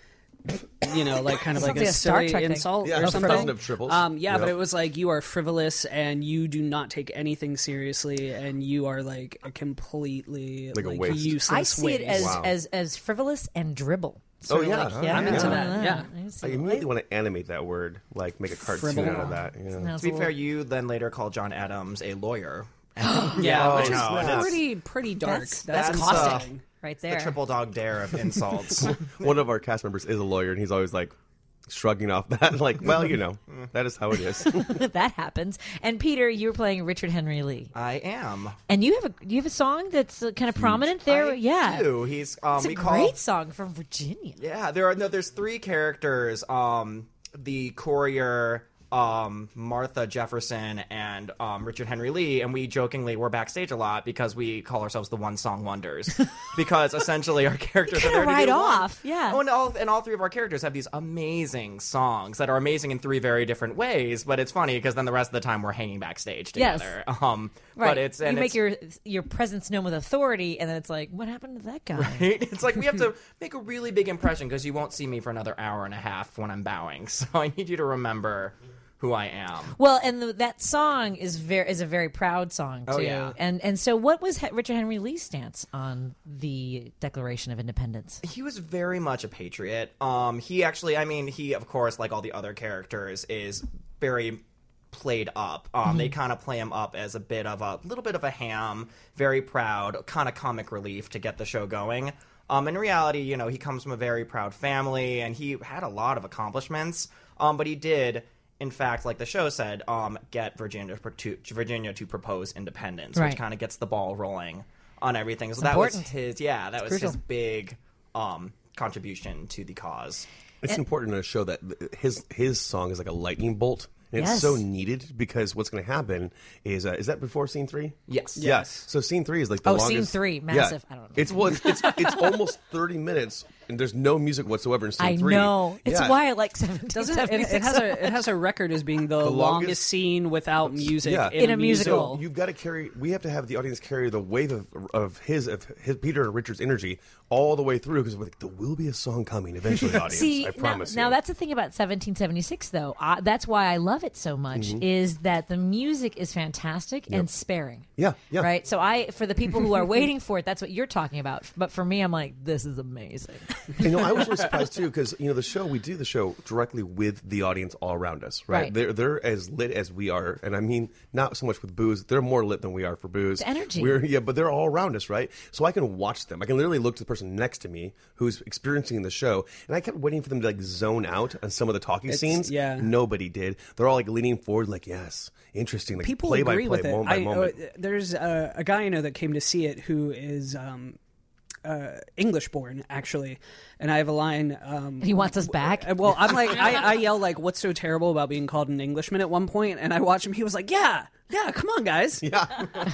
you know, like kind of like Sounds a like a Star silly Trek thing. insult Yeah, or it's a something. cousin of tribbles. Um, yeah, Yep. but it was like you are frivolous and you do not take anything seriously and you are like a completely Like a like, waste. useless I see it as, waste. Wow. as as frivolous and dribble. Oh, Sort of yeah. like, Yeah, I'm into I that, know yeah. I see I it. immediately want to animate that word, like make a cartoon Fribble. out of that. You know? Sounds To be a fair, little- you then later called John Adams a lawyer. yeah, Oh, which is no, that's that's- pretty pretty dark. That's, That's, that's, That's, uh, caustic right The there. triple dog dare of insults. One of our cast members is a lawyer, and he's always like shrugging off that, like, well, you know, that is how it is. That happens. And Peter, you were playing Richard Henry Lee, I am. and you have a you have a song that's uh, kind of prominent there. I yeah, do. He's um, it's a we call great song from Virginia. Yeah, there are no. There's three characters. Um, the courier, um, Martha Jefferson, and um, Richard Henry Lee, and we jokingly we're backstage a lot because we call ourselves the One Song Wonders because essentially our characters You are there to kinda do ride the one. off, yeah. Oh, and all and all three of our characters have these amazing songs that are amazing in three very different ways. But it's funny because then the rest of the time we're hanging backstage Yes. together. Um, Right. But it's and you make it's, your your presence known with authority, and then it's like, what happened to that guy? Right? It's like we have to make a really big impression because you won't see me for another hour and a half when I'm bowing. So I need you to remember who I am. Well, and the, that song is very is a very proud song too. Oh, yeah. And and so, what was He- Richard Henry Lee's stance on the Declaration of Independence? He was very much a patriot. Um, he actually, I mean, he of course, like all the other characters, is very played up. Um, Mm-hmm. They kind of play him up as a bit of a little bit of a ham, very proud, kind of comic relief to get the show going. Um, in reality, you know, he comes from a very proud family, and he had a lot of accomplishments. Um, but he did, in fact, like the show said, um, get Virginia to Virginia to propose independence, Right. which kind of gets the ball rolling on everything. So It's that important. was his, yeah, that was crucial. his big um, contribution to the cause. It's important to show that his his song is like a lightning bolt. And Yes. it's so needed because what's going to happen is uh, is that before scene three? Yes. Yes. So scene three is like the Oh, scene longest. three, Yeah. massive. I don't know. It's well, it's it's, it's almost thirty minutes, and there's no music whatsoever in scene I three. know. It's Yeah. why I like seventeen Doesn't it, it, seventy-six. it has a it has a record as being the, longest, longest- scene without music Yeah. in, In a musical. So you've got to carry. We have to have the audience carry the wave of of his of his Peter and Richard's energy all the way through because like, there will be a song coming eventually. Audience, See, I promise now, you. now that's the thing about seventeen seventy-six, though. Uh, that's why I love love it so much Mhm. is that the music is fantastic Yep. and sparing. Yeah, yeah. Right? So I, for the people who are waiting for it, that's what you're talking about. But for me, I'm like, this is amazing. You know, I was really surprised too because you know the show we do the show directly with the audience all around us, right? Right. They're they're as lit as we are, and I mean not so much with booze. They're more lit than we are for booze. The energy. We're yeah, but they're all around us, right? So I can watch them. I can literally look to the person next to me who's experiencing the show, and I kept waiting for them to like zone out on some of the talking It's- scenes. yeah. Nobody did. They're all like leaning forward, like yes, interesting. Like People play agree by play, with it. moment by I, moment. uh, there's a, a guy I know that came to see it who is um, uh, English born, actually, and I have a line. Um, He wants us back? Well, I'm like, I, I yell like, "What's so terrible about being called an Englishman?" At one point, and I watch him. He was like, "Yeah, yeah, come on, guys." Yeah.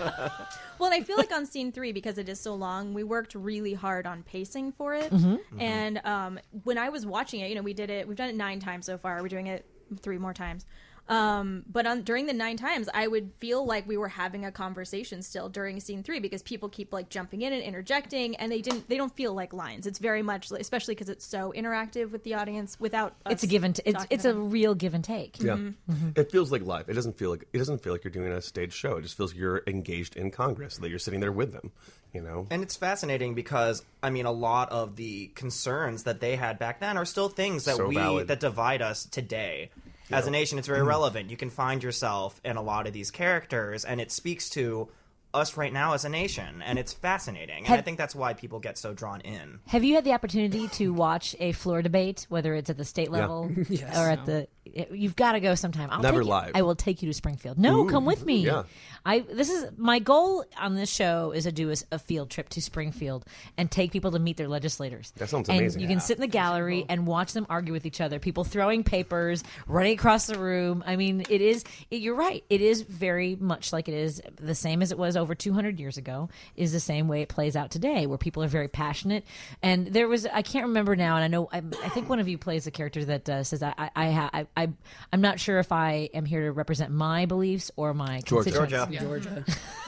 Well, and I feel like on scene three, because it is so long, we worked really hard on pacing for it. Mhm. And um, when I was watching it, you know, we did it, we've done it nine times so far. We're doing it three more times. Um, but on, during the nine times, I would feel like we were having a conversation still during scene three because people keep like jumping in and interjecting, and they didn't, they don't feel like lines. It's very much, especially because it's so interactive with the audience without us It's a give and t- it's, talking it's to a them. real give and take. Yeah, Mm-hmm. it feels like live. It doesn't feel like it doesn't feel like you're doing a stage show. It just feels like you're engaged in Congress. That you're sitting there with them. You know, And it's fascinating because I mean, a lot of the concerns that they had back then are still things that So we valid. that divide us today. Yeah. As a nation, it's very Mm. relevant. You can find yourself in a lot of these characters, and it speaks to us right now as a nation, and it's fascinating. And Have- I think that's why people get so drawn in. Have you had the opportunity to watch a floor debate, whether it's at the state Yeah. level Yes. or at the? You've got to go sometime. I'll Never take you- live. I will take you to Springfield. No, Ooh, come with me. yeah. I. This is my goal on this show is to do a, a field trip to Springfield and take people to meet their legislators. That sounds and amazing. you can sit in the gallery and watch them argue with each other. People throwing papers, running across the room. I mean, it is. It, you're right. It is very much like it is the same as it was over two hundred years ago. Is the same way it plays out today, where people are very passionate. And there was I can't remember now, and I know I, I think one of you plays a character that uh, says I I, I, ha- I I I'm not sure if I am here to represent my beliefs or my Georgia. constituents. Georgia.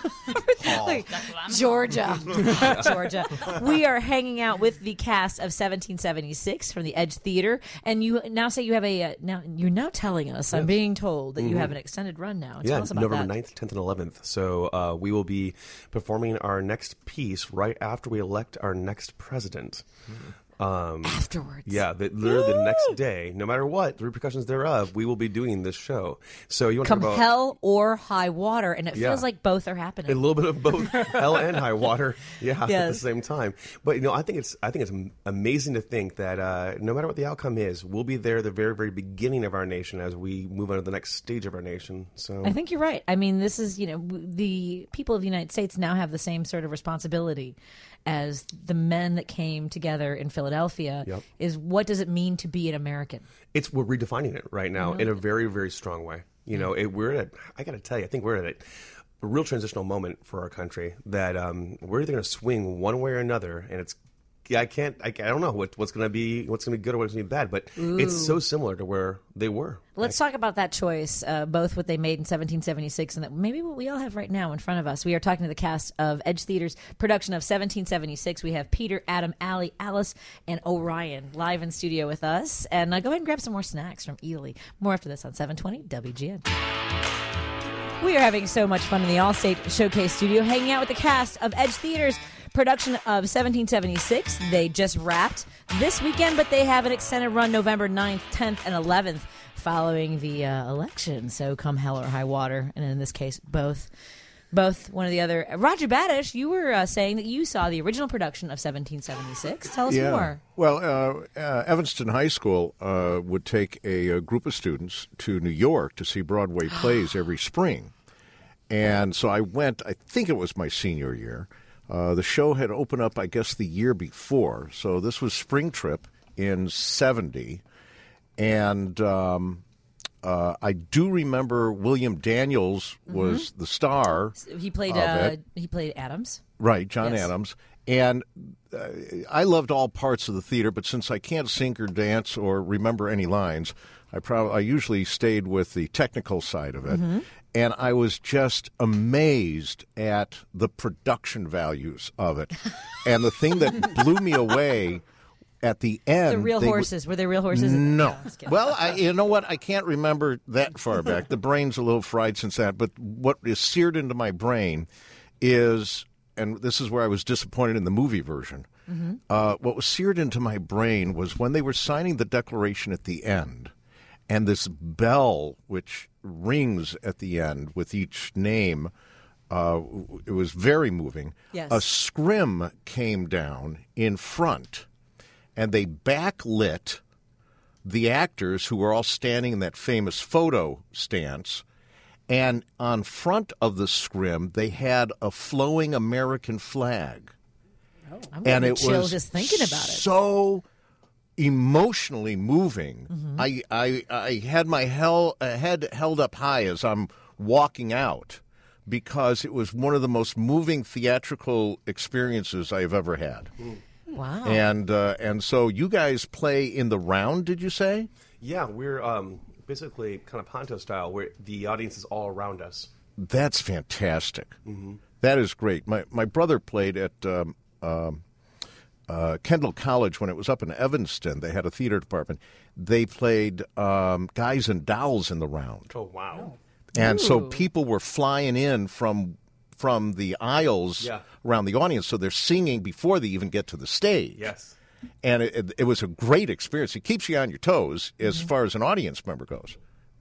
Like, Georgia, Georgia. We are hanging out with the cast of seventeen seventy-six from the Edge Theater, and you now say you have a uh, now you're now telling us. I'm being told that you have an extended run now. Tell yeah, us about November that. ninth, tenth, and eleventh. So uh, we will be performing our next piece right after we elect our next president. Um, Afterwards, yeah, the, literally the next day, no matter what the repercussions thereof, we will be doing this show. So you want to come talk about hell or high water, and it Yeah. feels like both are happening. a little bit of both hell and high water, yeah, at the Yes. same time. But you know, I think it's I think it's am- amazing to think that uh, no matter what the outcome is, we'll be there at the very very beginning of our nation as we move on to the next stage of our nation. So I think you're right. I mean, this is, you know, w- the people of the United States now have the same sort of responsibility as the men that came together in Philadelphia. Yep. Is what does it mean to be an American? it's we're redefining it right now in a very very strong way. You know, it, we're at I got to tell you, I think we're at a real transitional moment for our country that um, we're either going to swing one way or another, and it's yeah, I can't I, I don't know what, what's going to be what's going to be good or what's going to be bad, but it's so similar to where they were. Let's talk about that choice, uh, both what they made in seventeen seventy-six and that maybe what we all have right now in front of us. We are talking to the cast of Edge Theater's production of seventeen seventy-six. We have Peter, Adam, Allie, Alice, and Orion live in studio with us. And uh, go ahead and grab some more snacks from Ely. More after this on seven twenty W G N. We are having so much fun in the Allstate Showcase studio, hanging out with the cast of Edge Theater's production of seventeen seventy-six. They just wrapped this weekend, but they have an extended run November ninth, tenth, and eleventh following the uh, election. So come hell or high water, and in this case, both. Both one or the other. Roger Badish, you were uh, saying that you saw the original production of seventeen seventy-six. Tell us yeah. more. Well, uh, uh, Evanston High School uh, would take a, a group of students to New York to see Broadway plays every spring. And so I went, I think it was my senior year. Uh, the show had opened up, I guess, the year before. So this was spring trip in seventy. And um, uh, I do remember William Daniels was the star. He played. of Uh, it. he played Adams. Right, John Yes. Adams. And uh, I loved all parts of the theater, but since I can't sing or dance or remember any lines, I probably I usually stayed with the technical side of it. Mm-hmm. And I was just amazed at the production values of it. And the thing that blew me away at the end, The real they would- horses. Were they real horses? No. No, just kidding. Well, I, you know what? I can't remember that far back. The brain's a little fried since that. But what is seared into my brain is, and this is where I was disappointed in the movie version. Mm-hmm. Uh, what was seared into my brain was when they were signing the Declaration at the end, and this bell which rings at the end with each name. Uh, it was very moving. Yes. A scrim came down in front, and they backlit the actors who were all standing in that famous photo stance. And on front of the scrim, they had a flowing American flag. Oh, I'm And getting it chills was just thinking about it. so emotionally moving. Mhm. I, I I had my hell, uh, head held up high as I'm walking out because it was one of the most moving theatrical experiences I've ever had. Wow. And uh, and so you guys play in the round, did you say? Yeah, we're um, basically kind of Ponto style, where the audience is all around us. That's fantastic. Mhm. That is great. My my brother played at um, um, uh, Kendall College when it was up in Evanston. They had a theater department. They played um, Guys and Dolls in the round. Oh, wow. And so Ooh. people were flying in from from the aisles Yeah. around the audience, so they're singing before they even get to the stage. Yes. And it, it, it was a great experience. It keeps you on your toes as far as an audience member goes.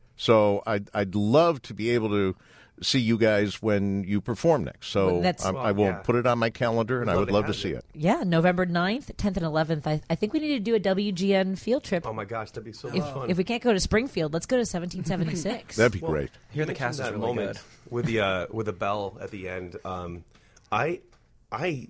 So I'd, I'd love to be able to see you guys when you perform next. So Well, that's- I, I will Yeah. put it on my calendar, and We'd I love would to love to have see you. it. Yeah, November ninth, tenth, and eleventh. I, I think we need to do a W G N field trip. Oh, my gosh, that'd be so If, much fun. if we can't go to Springfield, let's go to seventeen seventy-six. That'd be Well, great. you Here the mentioned cast is that really moment good. with the uh, with the bell at the end. Um, I I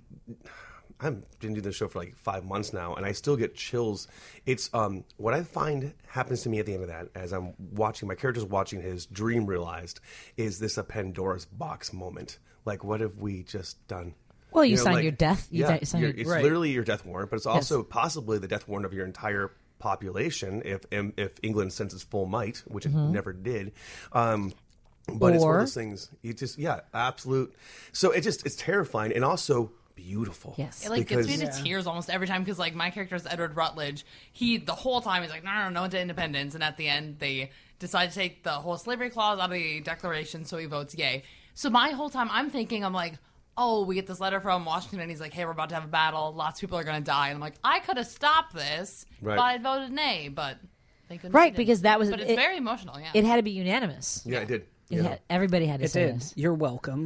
I've been doing this show for like five months now, and I still get chills. It's um, what I find happens to me at the end of that, as I'm watching my character's watching his dream realized, is this a Pandora's box moment? Like, what have we just done? Well, you know, signed like- your death- you yeah, di- signed your- your- it's Right. literally your death warrant, but it's Yes. also possibly the death warrant of your entire population if if England sends its full might, which Mhm. it never did. Um, but it's one Or- of those things. You just yeah, absolute. So it just it's terrifying and also beautiful. Yes, It like because, gets me to tears almost every time because like my character is Edward Rutledge. He the whole time he's like no no no to independence, and at the end they decide to take the whole slavery clause out of the Declaration, so he votes yay. So my whole time I'm thinking I'm like, oh, we get this letter from Washington, and he's like, hey, we're about to have a battle, lots of people are going to die, and I'm like, I could have stopped this, Right. but I voted nay, but thank goodness Right, he didn't. because that was- But it's it- very emotional. Yeah, It had to be unanimous. Yeah, it did. It had, everybody had to It say did. this. You're welcome.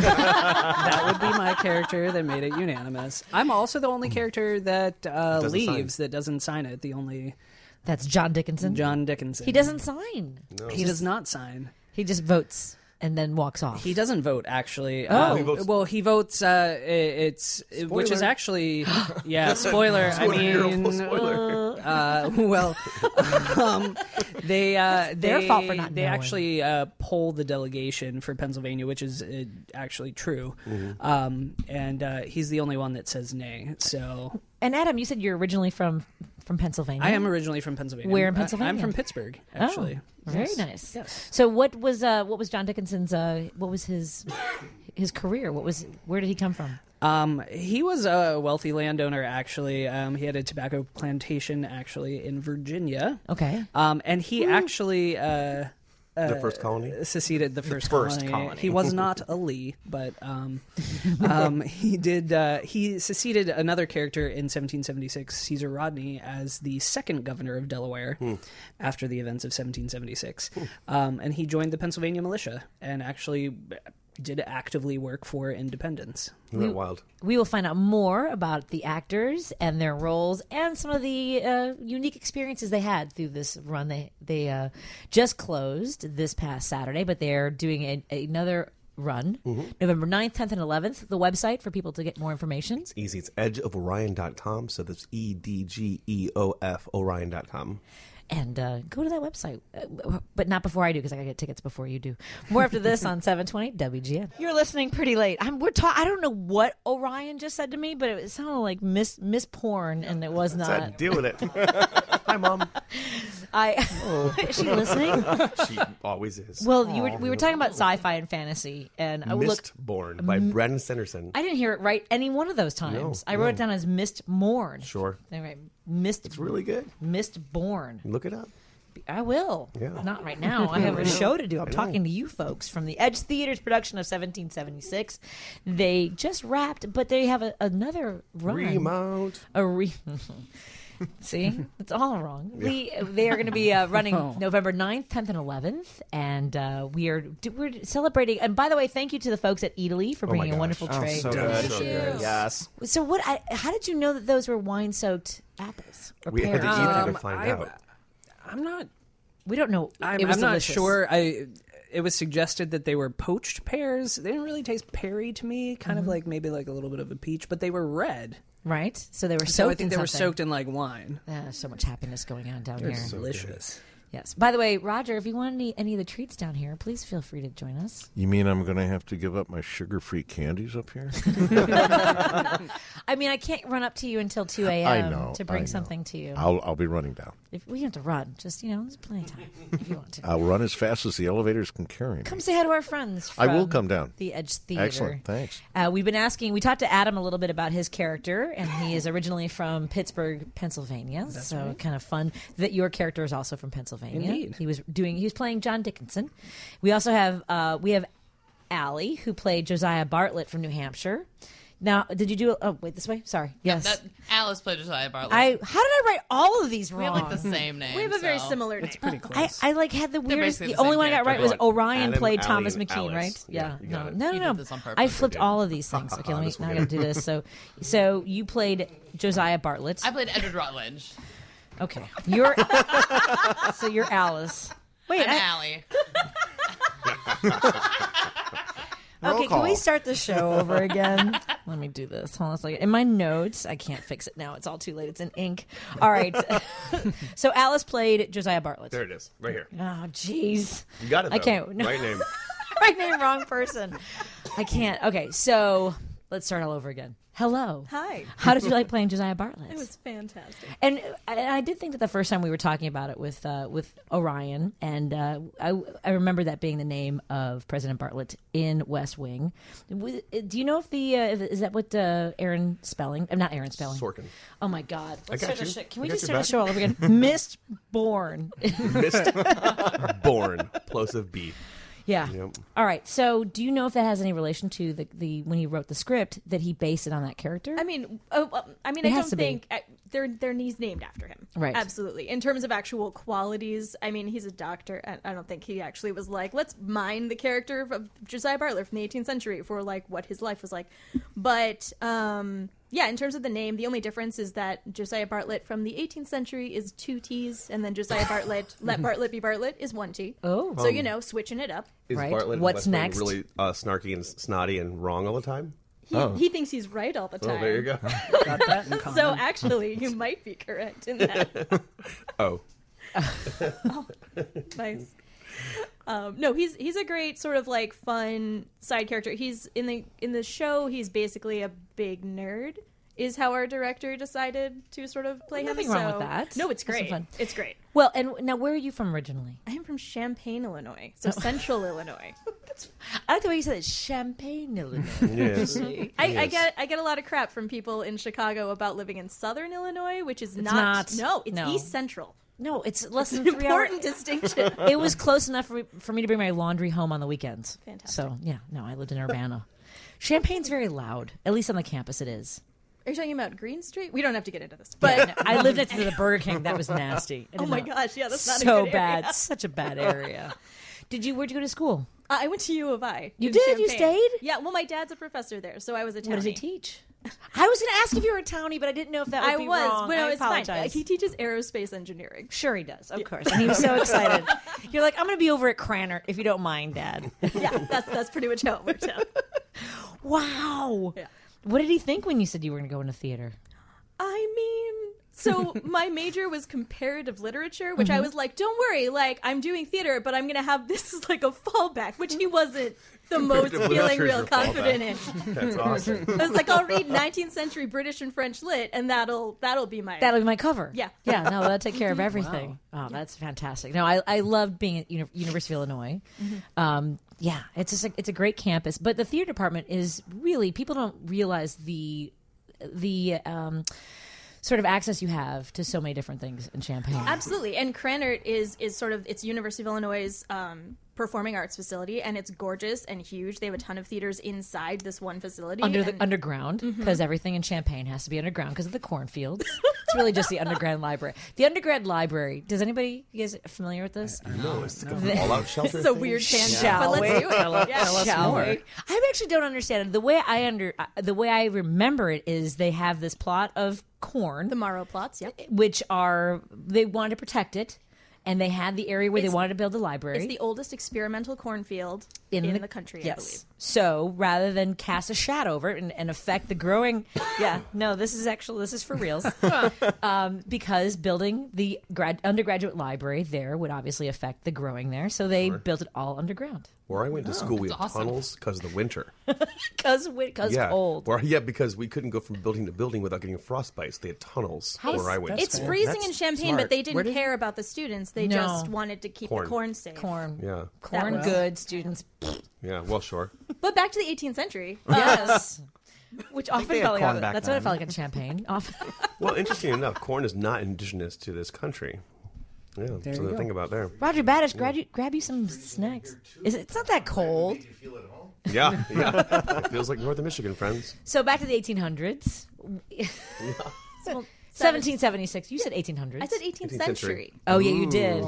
That would be my character that made it unanimous. I'm also the only character that uh, Doesn't leaves sign. that doesn't sign it. The only That's John Dickinson. John Dickinson. He doesn't sign. He does not sign. He just votes and then walks off. He doesn't vote, actually. Oh. Uh, He votes- well, he votes. Uh, i- it's which is Spoiler. actually, yeah, spoiler. I mean, spoiler. Uh, well, um, they uh, Their they fault for not they knowing. actually uh, poll the delegation for Pennsylvania, which is uh, actually true. Mhm. Um, and uh, he's the only one that says nay. So And Adam, you said you're originally from from Pennsylvania. I am originally from Pennsylvania. Where in I- Pennsylvania? I'm from Pittsburgh, actually. Oh, very Yes. nice. Yes. So what was uh, what was John Dickinson's uh, what was his his career? What was where did he come from? Um, he was a wealthy landowner, actually. Um, he had a tobacco plantation, actually, in Virginia. Okay. Um, and he actually uh, uh, The first colony? seceded the The first, first colony. colony. He was not a Lee, but um, um, he did. Uh, he seceded another character in seventeen seventy-six, Caesar Rodney, as the second governor of Delaware Hmm. after the events of seventeen seventy-six, um, and he joined the Pennsylvania militia and actually did actively work for independence. Isn't that wild? We will find out more about the actors and their roles and some of the uh, unique experiences they had through this run. They they uh, just closed this past Saturday, but they're doing a, another run Mhm. November ninth, tenth, and eleventh. The website for people to get more information. Easy. It's edge of orion dot com. So that's E D G E O F Orion dot com. And uh, go to that website, uh, but not before I do because I got to get tickets before you do. More after this on seven twenty W G N. You're listening pretty late. I'm we're ta- I don't know what Orion just said to me, but it sounded like Miss Miss Porn, and it was That's not. it. Deal with it. Hi, Mom. I is she listening? She always is. Well, you were, we were talking about sci-fi and fantasy, and I looked. Mistborn by Brandon Sanderson. I didn't hear it right any one of those times. No, I wrote no. it down as Mistborn. Sure. Anyway, Mist. It's really good. Mistborn. Look it up. I will. Yeah. Not right now. I have a show to do. I'm talking to you folks from the Edge Theater's production of seventeen seventy-six. They just wrapped, but they have a, another run. Remount. A re. See, it's all wrong. We they are going to be uh, running Oh. November ninth, tenth, and eleventh, and uh, we are we're celebrating. And by the way, thank you to the folks at Italy for my bringing a gosh. wonderful Oh, tray. so good. So good. Yes. So what? I, how did you know that those were wine-soaked apples? Or We had to pears? eat them Um, to find I- out. I'm not. We don't know. I'm, it was I'm not delicious. sure. I. It was suggested that they were poached pears. They didn't really taste peary to me. Kind of like maybe like a little bit of a peach, but they were red. Right? So they were soaked So I think in they were something. soaked in like wine. Ah, so much happiness going on down They're here. delicious. Yes. By the way, Roger, if you want any, any of the treats down here, please feel free to join us. You mean I'm going to have to give up my sugar-free candies up here? I mean, I can't run up to you until two a.m. I know, to I bring know. something to you. I'll I'll be running down. If we have to run, just, you know, there's plenty of time if you want to. I'll run as fast as the elevators can carry me. Come say hi to our friends. I will from come down. The Edge Theater. Excellent, thanks. Uh, we've been asking, we talked to Adam a little bit about his character, and he is originally from Pittsburgh, Pennsylvania. so kind of fun that your character is also from Pennsylvania. Indeed. He was doing, he was playing John Dickinson. We also have, uh, we have Allie, who played Josiah Bartlett from New Hampshire. Now, did you do? Oh, wait, this way. Sorry. Yes. That, Alice played Josiah Bartlett. I. How did I write all of these we wrong? have like the same name. We have a very so. similar name. It's pretty I, close. I like had the They're weirdest. basically The the only same one I got right character. was Orion Adam, played Allie, Thomas and McKean, Alice. right? Yeah, you no, got it. no, You no, did no. this on I purpose. flipped did. all of these things. Okay, let me, This now I one got to do this. So, so you played Josiah Bartlett. I played Edward Rutledge. Okay, you're. So you're Alice. Wait, I'm I- Allie. Okay, can we start the show over again? Let me do this. Hold on a second. In my notes, I can't fix it now. It's all too late. It's in ink. All right. So Alice played Josiah Bartlett. There it is, right here. Oh, jeez. You got it. Though. I can't. No. Right name. Right name, wrong person. I can't. Okay, so let's start all over again. Hello. Hi. How did you like playing Josiah Bartlett? It was fantastic. And I, I did think that the first time we were talking about it with uh, with Orion, and uh, I, I remember that being the name of President Bartlett in West Wing. Was- Do you know if the uh, if- is that what uh, Aaron Spelling? Uh, not Aaron Spelling. Sorkin. Oh my God! Let's I got start the you. show. Can I we got just your start the show all over again? Mistborn. Born. Plosive B. Yeah. Yep. All right. So, do you know if that has any relation to the, the when he wrote the script that he based it on that character? I mean, oh, uh, I mean, It I has don't to be. think I, they're they're he's named after him. Right. Absolutely. In terms of actual qualities, I mean, he's a doctor. I, I don't think he actually was like, let's mine the character of Josiah Bartlett from the eighteenth century for like what his life was like. But um, yeah, in terms of the name, the only difference is that Josiah Bartlett from the eighteenth century is two T's, and then Josiah Bartlett, let Bartlett be Bartlett, is one T. Oh. So you know, switching it up. Is Right. Bartlett What's West Wing next? really uh, snarky and snotty and wrong all the time? He, he thinks he's right all the time. Oh, there you go. Got that in common. So actually, you might be correct in that. Oh. Nice. Um, no, he's he's a great sort of like fun side character. He's in the in the show. He's basically a big nerd. Is how our director decided to sort of play Nothing him. wrong so- with that. No, it's That's some great. fun. It's great. Well, and now where are you from originally? I am from Champaign, Illinois, Oh. so central Illinois. I like the way you said it. Champagne, Illinois. Yes. I, I get I get a lot of crap from people in Chicago about living in southern Illinois, which is not, not. no, it's No. East Central. No, it's less It's than an three hours. important distinction. It was close enough for me, for me to bring my laundry home on the weekends. Fantastic. So yeah, no, I lived in Urbana. Champagne's very loud. At least on the campus, it is. Are you talking about Green Street? We don't have to get into this, but I lived next to the Burger King. That was nasty. I oh did my not- gosh, yeah, that's not so a good bad. area. Such a bad area. Did you? Where'd you go to school? Uh, I went to U of I. You in did? You Champaign. stayed? Yeah. Well, my dad's a professor there, so I was a townie. What does he teach? I was going to ask if you were a townie, but I didn't know if that would I be was. wrong. Well, I it's fine. apologize. He teaches aerospace engineering. Sure, he does. Of course. And he was so excited. You're like, I'm going to be over at Cranor if you don't mind, Dad. Yeah, that's that's pretty much how it worked out. Wow. Yeah. What did he think when you said you were going to go into theater? I mean, so my major was comparative literature, which I was like, don't worry, like I'm doing theater, but I'm going to have this as like a fallback, which he wasn't the most feeling real confident in. That's awesome. I was like, I'll read nineteenth century British and French lit, and that'll that'll be my That'll be my cover. Yeah. Yeah, no, that'll take care of everything. Oh, that's fantastic. No, I, I loved being at Uni- University of Illinois. Mm-hmm. Um, yeah, it's just a, it's a great campus. But the theater department is really, people don't realize the the um, sort of access you have to so many different things in Champaign. Absolutely, and Krannert is is sort of it's University of Illinois' um, performing arts facility, and it's gorgeous and huge. They have a ton of theaters inside this one facility. Under the and- underground, Mhm. because everything in Champaign has to be underground because of the cornfields. It's really just the underground library. The undergrad library. Does anybody, you guys familiar with this? I know. It's like a all-out shelter It's a thing. weird tangent, Shall but let's we? do it. Tell us- Yeah. tell us Shall more. we? I actually don't understand it. The way I under, uh, the way I remember it is they have this plot of corn, The Morrow plots, yep. which are they wanted to protect it, and they had the area where It's- they wanted to build a library. It's the oldest experimental cornfield in, the, country, yes. I believe. So rather than cast a shadow over it and, and affect the growing, yeah, no, this is actually this is for reals. um, because building the grad, undergraduate library there would obviously affect the growing there, so they Sure. built it all underground. Where I went to school, we had That's awesome. tunnels because of the winter. Because because yeah. cold. Where, yeah, because we couldn't go from building to building without getting frostbites. They had tunnels How- where I went. It's to school. freezing That's in Champaign, smart. but they didn't care about the students. They No. just wanted to keep Corn. the corn safe. Corn, Yeah. corn, was- good students. Yeah, well, sure. But back to the eighteenth century. Yes. Which I think often they had felt like corn a- back that's what it then. felt like in Champaign. Often. Well, interesting enough, corn is not indigenous to this country. Yeah, There so you the go. thing about there. Roger Badish, grab you, grab you some snacks. Is it, it's not that cold. Yeah, yeah. It feels like Northern Michigan, friends. So back to the eighteen hundreds. Well, seventeen seventy-six. You said eighteen hundreds. I said eighteenth century. Oh, yeah, you did.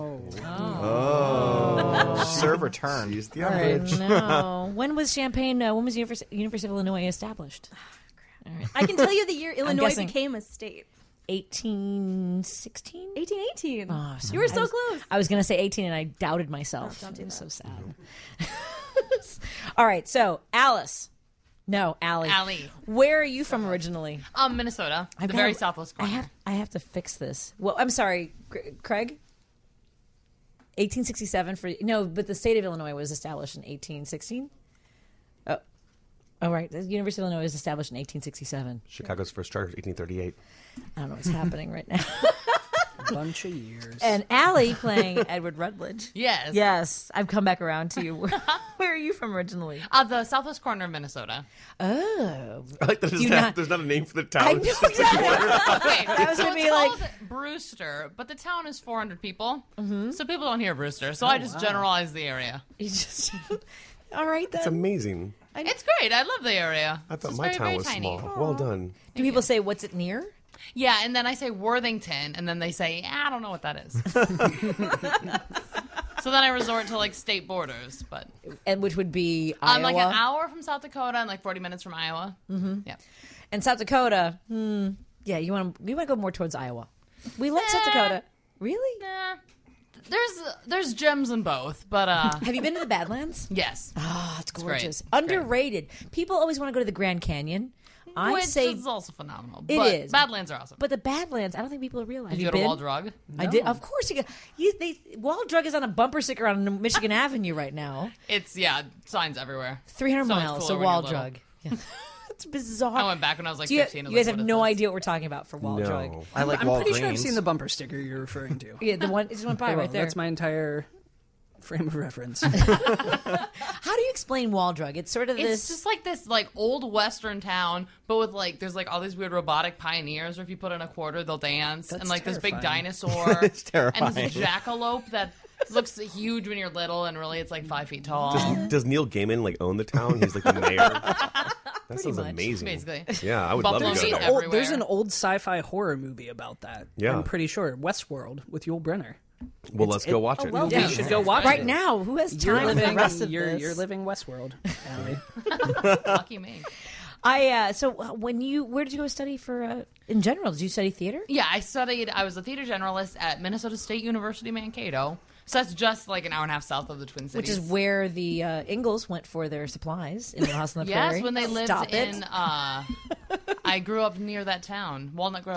Oh. Serve return. She's the All right, average. no. When was Champaign, uh, when was Univers- University of Illinois established? All right. I can tell you the year Illinois guessing- became a state. eighteen sixteen? eighteen eighteen. Oh, sorry. You were I so was- close. I was going to say eighteen and I doubted myself. No, don't do It was that. so sad. All right, so Alice. No, Allie. Allie. Where are you from originally? Um, Minnesota, I've the gotta- very southwest I corner. have I have to fix this. Well, I'm sorry, Cra- Craig. eighteen sixty-seven for no, but the state of Illinois was established in eighteen sixteen. Oh, oh right. The University of Illinois was established in eighteen sixty-seven. Chicago's first charter, eighteen thirty-eight. I don't know what's happening right now. Bunch of years. And Allie playing Edward Rutledge. Yes. Yes, I've come back around to you. Where are you from originally? Uh, the southwest corner of Minnesota. Oh, I like that Do there's you not, not- there's not a name for the I town. know Just like exactly. Okay, That was so gonna it's be like- called Brewster, but the town is four hundred people, so people don't hear Brewster. So I just generalize the area. You just all right It's then. amazing. It's great. I love the area. I It's thought just my very, town very was tiny. small. Well done. Do people say what's it near? Yeah, and then I say Worthington, and then they say, "Ah, I don't know what that is. So then I resort to like state borders, but And which would be I'm Iowa. like an hour from South Dakota and like forty minutes from Iowa. Mm-hmm. Yeah. And South Dakota, hmm, yeah, you want to you want to go more towards Iowa. We love South Nah. Dakota. Really? Nah. There's there's gems in both, but uh, Have you been to the Badlands? yes. Oh, it's great. gorgeous. It's great. Underrated. People always want to go to the Grand Canyon. I Which say, is also phenomenal. It but is. Badlands are awesome. but the Badlands, I don't think people realize. Did you Have go to been? Wall Drug? I did. Of course, you got. You, they, Wall Drug is on a bumper sticker on Michigan Avenue right now. It's yeah, signs everywhere. Three hundred So much miles. cooler So when Wall you're little. Drug. Yeah. It's bizarre. I went back when I was like Do you, fifteen. I was you guys like, have what is no this? idea what we're talking about for Wall No. Drug. I like I'm Walgreens. pretty sure I've seen the bumper sticker you're referring to. Yeah, the one. It just went by Well, right there. That's my entire frame of reference. How do you explain Wall Drug? It's sort of It's this. just like this like old western town, but with like there's like all these weird robotic pioneers where if you put in a quarter they'll dance, That's and like this big terrifying. dinosaur, It's and terrifying. this jackalope that looks huge when you're little, and really it's like five feet tall. Does, does Neil Gaiman like own the town? He's like the mayor. That sounds much, amazing. basically. Yeah, I would Buffalo love to meat go there. everywhere. Oh, there's an old sci-fi horror movie about that. Yeah. I'm pretty sure Westworld with Yul Brynner. Well, let's go watch oh, it. well We done. should go watch right it. now, who has You're time for the living, rest of you're, this? you're living Westworld, Allie. Lucky me. I uh, so uh, when you where did you go study for uh, in general? Did you study theater? Yeah, I studied. I was a theater generalist at Minnesota State University Mankato. So that's just like an hour and a half south of the Twin Cities. Which is where the uh, Ingalls went for their supplies in the House on the Prairie. yes, when they lived Stop in. it. Uh, I grew up near that town, Walnut Grove.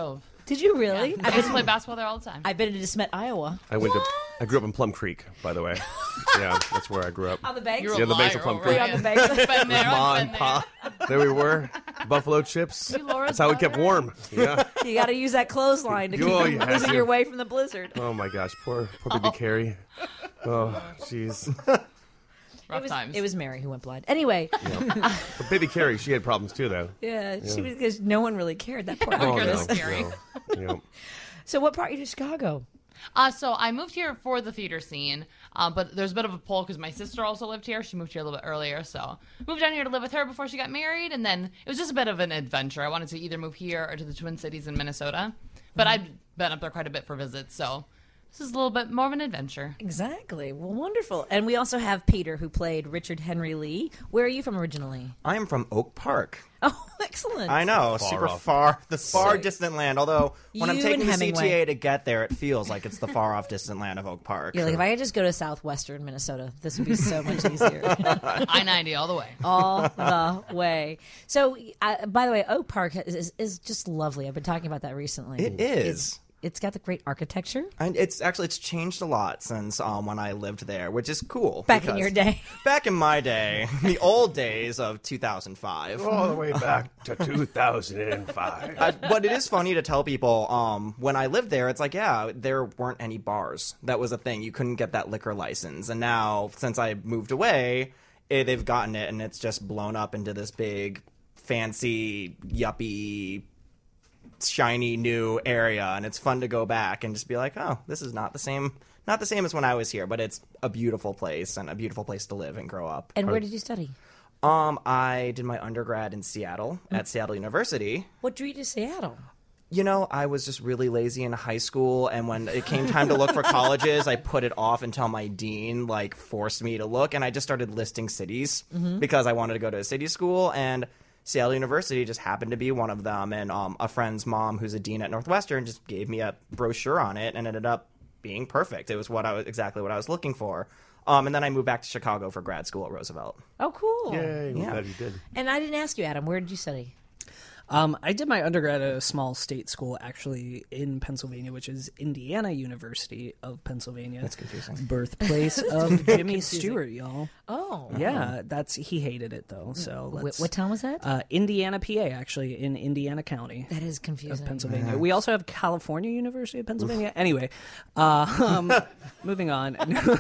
Did you really? I used to play basketball there all the time. I've been to DeSmet, Iowa. I went to. I grew up in Plum Creek, by the way. Yeah, that's where I grew up. On the banks? You're Yeah, a the banks liar, of Plum oh, Creek. Were you on the banks? Been there, Ma been and Pa. There we were. Buffalo chips. That's how we kept warm. Yeah. You got to use that clothesline to keep Oh, from you had losing to. your way from the blizzard. Oh my gosh, poor poor baby Carrie. Oh, jeez. Rough It was, times. it was Mary who went blind. Anyway, But baby Carrie, she had problems too, though. yeah, she was because no one really cared. That poor Oh, actress. no. Scary. no. Yeah. So, what brought you to Chicago? Uh, so I moved here for the theater scene, uh, but there's a bit of a pull because my sister also lived here. She moved here a little bit earlier, so moved down here to live with her before she got married, and then it was just a bit of an adventure. I wanted to either move here or to the Twin Cities in Minnesota, but I'd been up there quite a bit for visits, so this is a little bit more of an adventure. Exactly. Well, wonderful. And we also have Peter, who played Richard Henry Lee. Where are you from originally? I am from Oak Park. Oh, excellent. I know, Far super off. far, the far distant land. Although when I'm You taking and the C T A Hemingway. to get there, it feels like it's the far off distant land of Oak Park. You're like, if I could just go to southwestern Minnesota, this would be so much easier. I ninety all the way. All the way. So, uh, by the way, Oak Park is, is, is just lovely. I've been talking about that recently. It is. It's, it's got the great architecture. And it's actually it's changed a lot since um, when I lived there, which is cool. Back in because- your day. Back in my day, the old days of two thousand five. All the way back to two thousand five. Uh, but it is funny to tell people, um, when I lived there, it's like, yeah, there weren't any bars. That was a thing. You couldn't get that liquor license. And now, since I moved away, eh, they've gotten it, and it's just blown up into this big, fancy, yuppie, shiny new area. And it's fun to go back and just be like, oh, this is not the same. Not the same as when I was here, but it's a beautiful place and a beautiful place to live and grow up. And where did you study? Um, I did my undergrad in Seattle at Seattle University. What drew you to Seattle? You know, I was just really lazy in high school, and when it came time to look for colleges, I put it off until my dean, like, forced me to look, and I just started listing cities because I wanted to go to a city school, and Seattle University just happened to be one of them, and um, a friend's mom, who's a dean at Northwestern, just gave me a brochure on it, and it ended up being perfect. It was what I was exactly what I was looking for. Um, and then I moved back to Chicago for grad school at Roosevelt. Oh, cool. Yay, I'm Yeah. glad you did. And I didn't ask you, Adam, where did you study? Um, I did my undergrad at a small state school, actually, in Pennsylvania, which is Indiana University of Pennsylvania. That's confusing. Birthplace of Jimmy Stewart, y'all. Oh. Yeah, that's he hated it though. So Wh- let's, what town was that? Uh, Indiana, P A, actually, in Indiana County. That is confusing. Of Pennsylvania. We also have California University of Pennsylvania. Anyway, uh, um, moving on.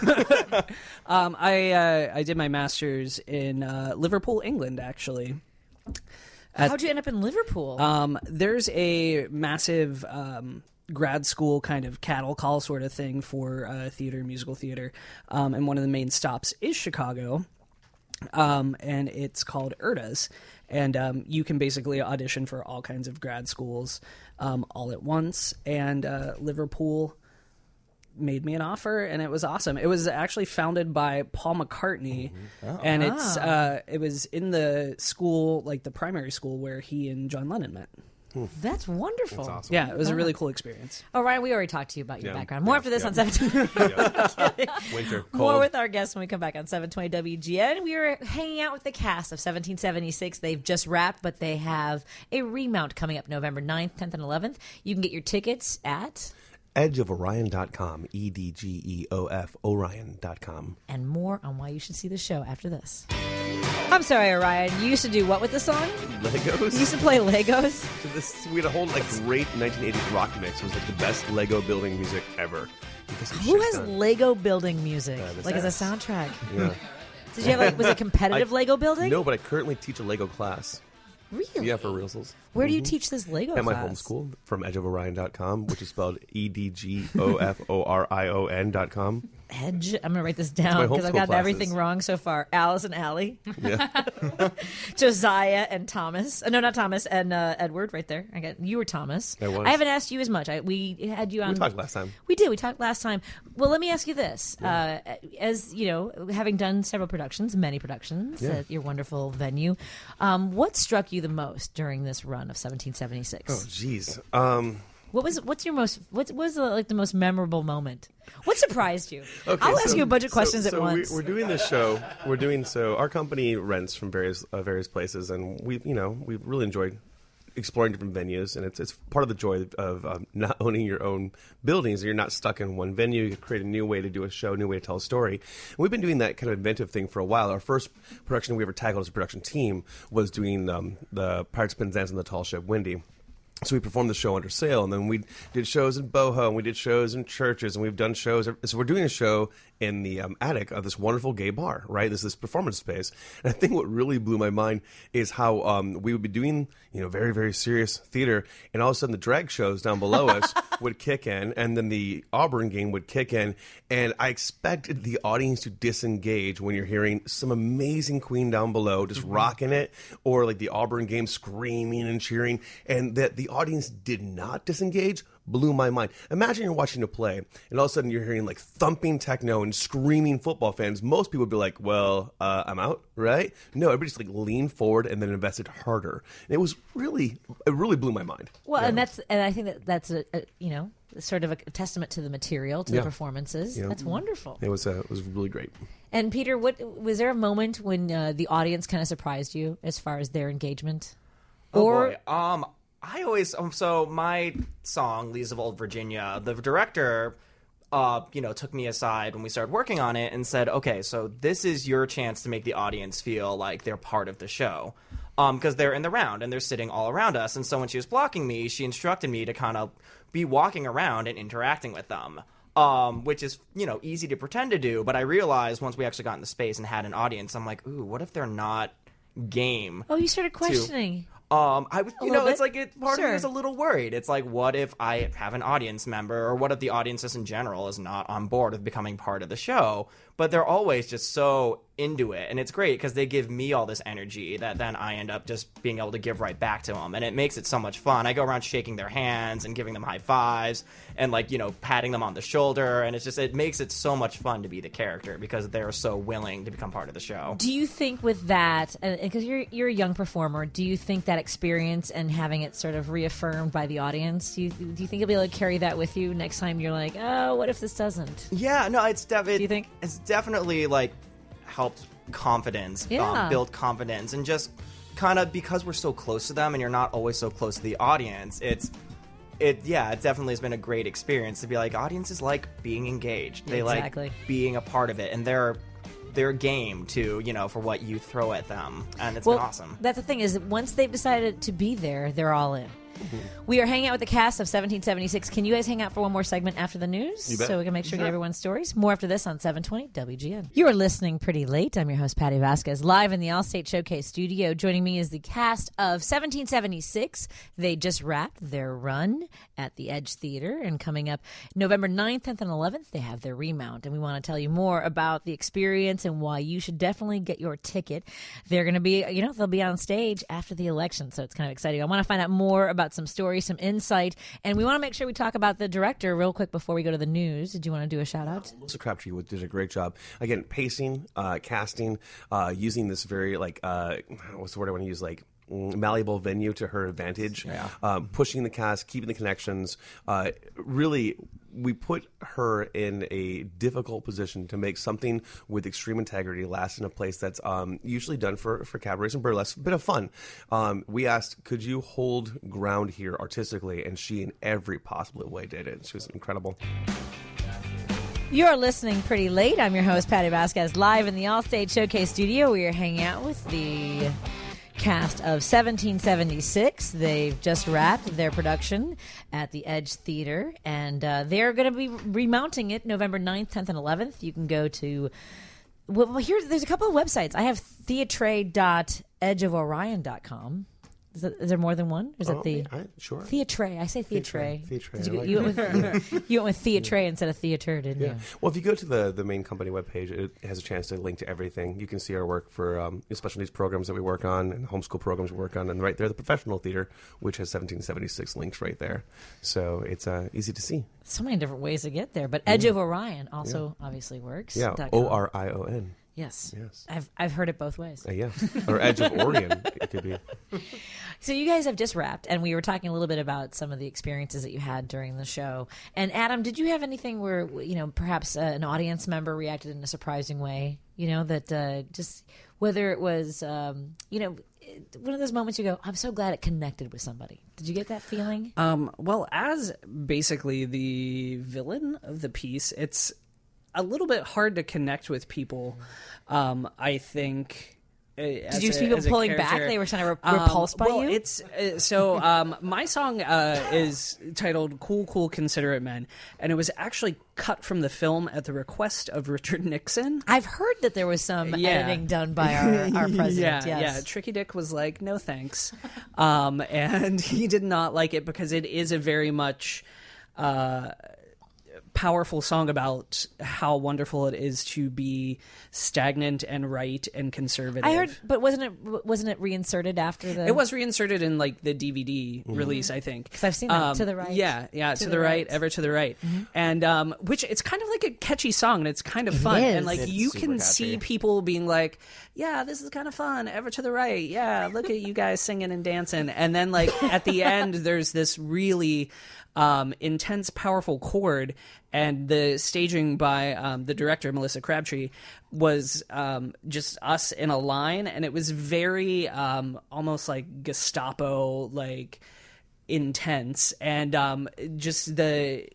um, I uh, I did my master's in uh, Liverpool, England, actually. At- How'd you end up in Liverpool? Um, there's a massive um, grad school kind of cattle call sort of thing for uh, theater, musical theater, um, and one of the main stops is Chicago, um, and it's called I R T A S, and um, you can basically audition for all kinds of grad schools um, all at once, and uh, Liverpool made me an offer, and it was awesome. It was actually founded by Paul McCartney, and it's uh, it was in the school, like the primary school where he and John Lennon met. That's wonderful. That's awesome. Yeah, it was a really cool experience. Oh, Ryan, we already talked to you about your Yeah. background. More Yeah. after this Yeah. on seventeen. Winter, More cold. with our guests when we come back on seven twenty W G N. We are hanging out with the cast of seventeen seventy-six. They've just wrapped, but they have a remount coming up November ninth, tenth, and eleventh. You can get your tickets at... edge of orion dot com, E D G E O F, Orion dot com. And more on why you should see the show after this. I'm sorry, Orion. You used to do what with the song? Legos? You used to play Legos? So this, we had a whole like great nineteen eighties rock mix. It was like the best Lego building music ever. Because some Who shit's has done. Lego building music? Uh, this like as a ass. soundtrack? Yeah. Did you have like, was it competitive I- Lego building? No, but I currently teach a Lego class. Really? Yeah, for reals. Where do you teach this Lego At my class? home school from edge of orion dot com, which is spelled E D G O F O R I O N dot com. Edge. I'm going to write this my down because I've homeschool gotten classes. everything wrong so far. Alice and Allie. Yeah. Josiah and Thomas. Uh, no, not Thomas. And uh, Edward right there. I got You were Thomas. I was. I haven't asked you as much. I, we had you on. We talked last time. We did. We talked last time. Well, let me ask you this. Uh, as, you know, having done several productions, many productions Yeah. at your wonderful venue, um, what struck you the most during this run of seventeen seventy-six? Oh, jeez. Um, What was what's your most what was the, like the most memorable moment? What surprised you? Okay, I'll ask so- you a bunch of questions so, at so once. We, we're doing this show. We're doing so. Our company rents from various uh, various places, and we, you know, we really enjoyed exploring different venues, and it's it's part of the joy of um, not owning your own buildings. You're not stuck in one venue. You create a new way to do a show, a new way to tell a story. And we've been doing that kind of inventive thing for a while. Our first production we ever tackled as a production team was doing um, the Pirates, Penzance, and the Tall Ship Windy. So we performed the show under sail, and then we did shows in boho, and we did shows in churches, and we've done shows. So we're doing a show in the um, attic of this wonderful gay bar, right? This this performance space. And I think what really blew my mind is how um, we would be doing, you know, very, very serious theater, and all of a sudden the drag shows down below us would kick in, and then the Auburn game would kick in, and I expected the audience to disengage when you're hearing some amazing queen down below just mm-hmm. rocking it, or like the Auburn game screaming and cheering, and that the audience did not disengage. Blew my mind. Imagine you're watching a play, and all of a sudden you're hearing like thumping techno and screaming football fans. Most people would be like, well, uh, I'm out, right? No, everybody just like leaned forward and then invested harder. And it was really, it really blew my mind. Well, yeah. and that's, and I think that that's a, a you know, sort of a testament to the material, to yeah. the performances. Yeah. That's wonderful. It was, uh, it was really great. And Peter, what was there a moment when uh, the audience kind of surprised you as far as their engagement? Oh, or boy. Um, I always um, so my song "Leaves of Old Virginia." The director, uh, you know, took me aside when we started working on it and said, "Okay, so this is your chance to make the audience feel like they're part of the show, um, because they're in the round and they're sitting all around us." And so when she was blocking me, she instructed me to kind of be walking around and interacting with them. Um, which is, you know, easy to pretend to do, but I realized once we actually got in the space and had an audience, I'm like, ooh, what if they're not game? Oh, you started questioning. To- Um, I was, A you little know, it's bit? like it, part Sure. of me was a little worried. It's like, what if I have an audience member, or what if the audience just in general is not on board with becoming part of the show? But they're always just so into it, and it's great because they give me all this energy that then I end up just being able to give right back to them, and it makes it so much fun. I go around shaking their hands and giving them high fives and, like, you know, patting them on the shoulder, and it's just, it makes it so much fun to be the character because they're so willing to become part of the show. Do you think with that, because you're you're a young performer, do you think that experience and having it sort of reaffirmed by the audience, do you, do you think you'll be able to carry that with you next time you're like, oh, what if this doesn't? Yeah, no, it's definitely. Do you think? It's definitely like helped confidence, Yeah. um, build confidence, and just kind of because we're so close to them, and you're not always so close to the audience. It's it, yeah, it definitely has been a great experience to be like, audiences like being engaged. They Exactly. like being a part of it, and they're they're game to, you know, for what you throw at them, and it's Well, been awesome. That's the thing is, that once they've decided to be there, they're all in. We are hanging out with the cast of seventeen seventy-six. Can you guys hang out for one more segment after the news? You bet. So we can make sure to Sure. get everyone's stories. More after this on seven twenty W G N. You are listening Pretty Late. I'm your host, Patty Vasquez, live in the Allstate Showcase studio. Joining me is the cast of seventeen seventy-six. They just wrapped their run at the Edge Theater, and coming up November ninth, tenth, and eleventh, they have their remount. And we want to tell you more about the experience and why you should definitely get your ticket. They're going to be, you know, they'll be on stage after the election, so it's kind of exciting. I want to find out more about some stories, some insight, and we want to make sure we talk about the director real quick before we go to the news. Did you want to do a shout out? Melissa Crabtree did a great job. Again, pacing, uh, casting, uh, using this very, like, uh, what's the word I want to use, like, malleable venue to her advantage, Yeah. um, pushing the cast, keeping the connections. Uh, really, we put her in a difficult position to make something with extreme integrity last in a place that's um, usually done for, for cabarets and burlesque. A bit of fun. Um, we asked, could you hold ground here artistically? And she, in every possible way, did it. She was incredible. You're listening Pretty Late. I'm your host, Patty Vasquez, live in the Allstate Showcase studio. We are hanging out with the cast of seventeen seventy-six. They've just wrapped their production at the Edge Theater, and uh, they're going to be remounting it November ninth, tenth, and eleventh. You can go to, well, here, there's a couple of websites. I have theatre dot edge of orion dot com. Is, that, is there more than one? Or is Oh, it the yeah, I- sure. Theatre? I say theatre. Theatre, Did I you, like you, it. went with, you went with theatre instead of theater, didn't Yeah. you? Well, if you go to the, the main company webpage, it has a chance to link to everything. You can see our work for um, special needs programs that we work on and homeschool programs we work on. And right there, the professional theater, which has seventeen seventy-six links right there. So it's uh, easy to see. So many different ways to get there. But Edge of Orion also obviously works. Yeah, dot com. O R I O N. Yes. Yes. I've I've heard it both ways. Uh, yeah. Or Edge of Orion, it could be. So you guys have just wrapped, and we were talking a little bit about some of the experiences that you had during the show. And Adam, did you have anything where, you know, perhaps uh, an audience member reacted in a surprising way? You know, that uh, just whether it was, um, you know, one of those moments you go, I'm so glad it connected with somebody. Did you get that feeling? Um, well, as basically the villain of the piece, it's a little bit hard to connect with people. Um, I think. Did you see people pulling back? They were kind of re- repulsed um, by well, you? It's uh, so um, my song uh, is titled "Cool, Cool, Considerate Men," and it was actually cut from the film at the request of Richard Nixon. I've heard that there was some yeah. editing done by our, our president. yeah, yes. yeah. Tricky Dick was like, "No thanks," um, and he did not like it because it is a very much. Uh, powerful song about how wonderful it is to be stagnant and right and conservative. I heard, but wasn't it wasn't it reinserted after the? It was reinserted in like the D V D mm-hmm. release, I think. Because I've seen that um, to the right. Yeah, yeah, to, to the, the right, right, ever to the right, mm-hmm. and um, which it's kind of like a catchy song, and it's kind of fun, and like it's you can catchy. see people being like, "Yeah, this is kind of fun." Ever to the right, yeah. Look at you guys singing and dancing, and then like at the end, there's this really. Um, intense, powerful chord, and the staging by um, the director Melissa Crabtree was um, just us in a line, and it was very um, almost like Gestapo, like intense, and um, just the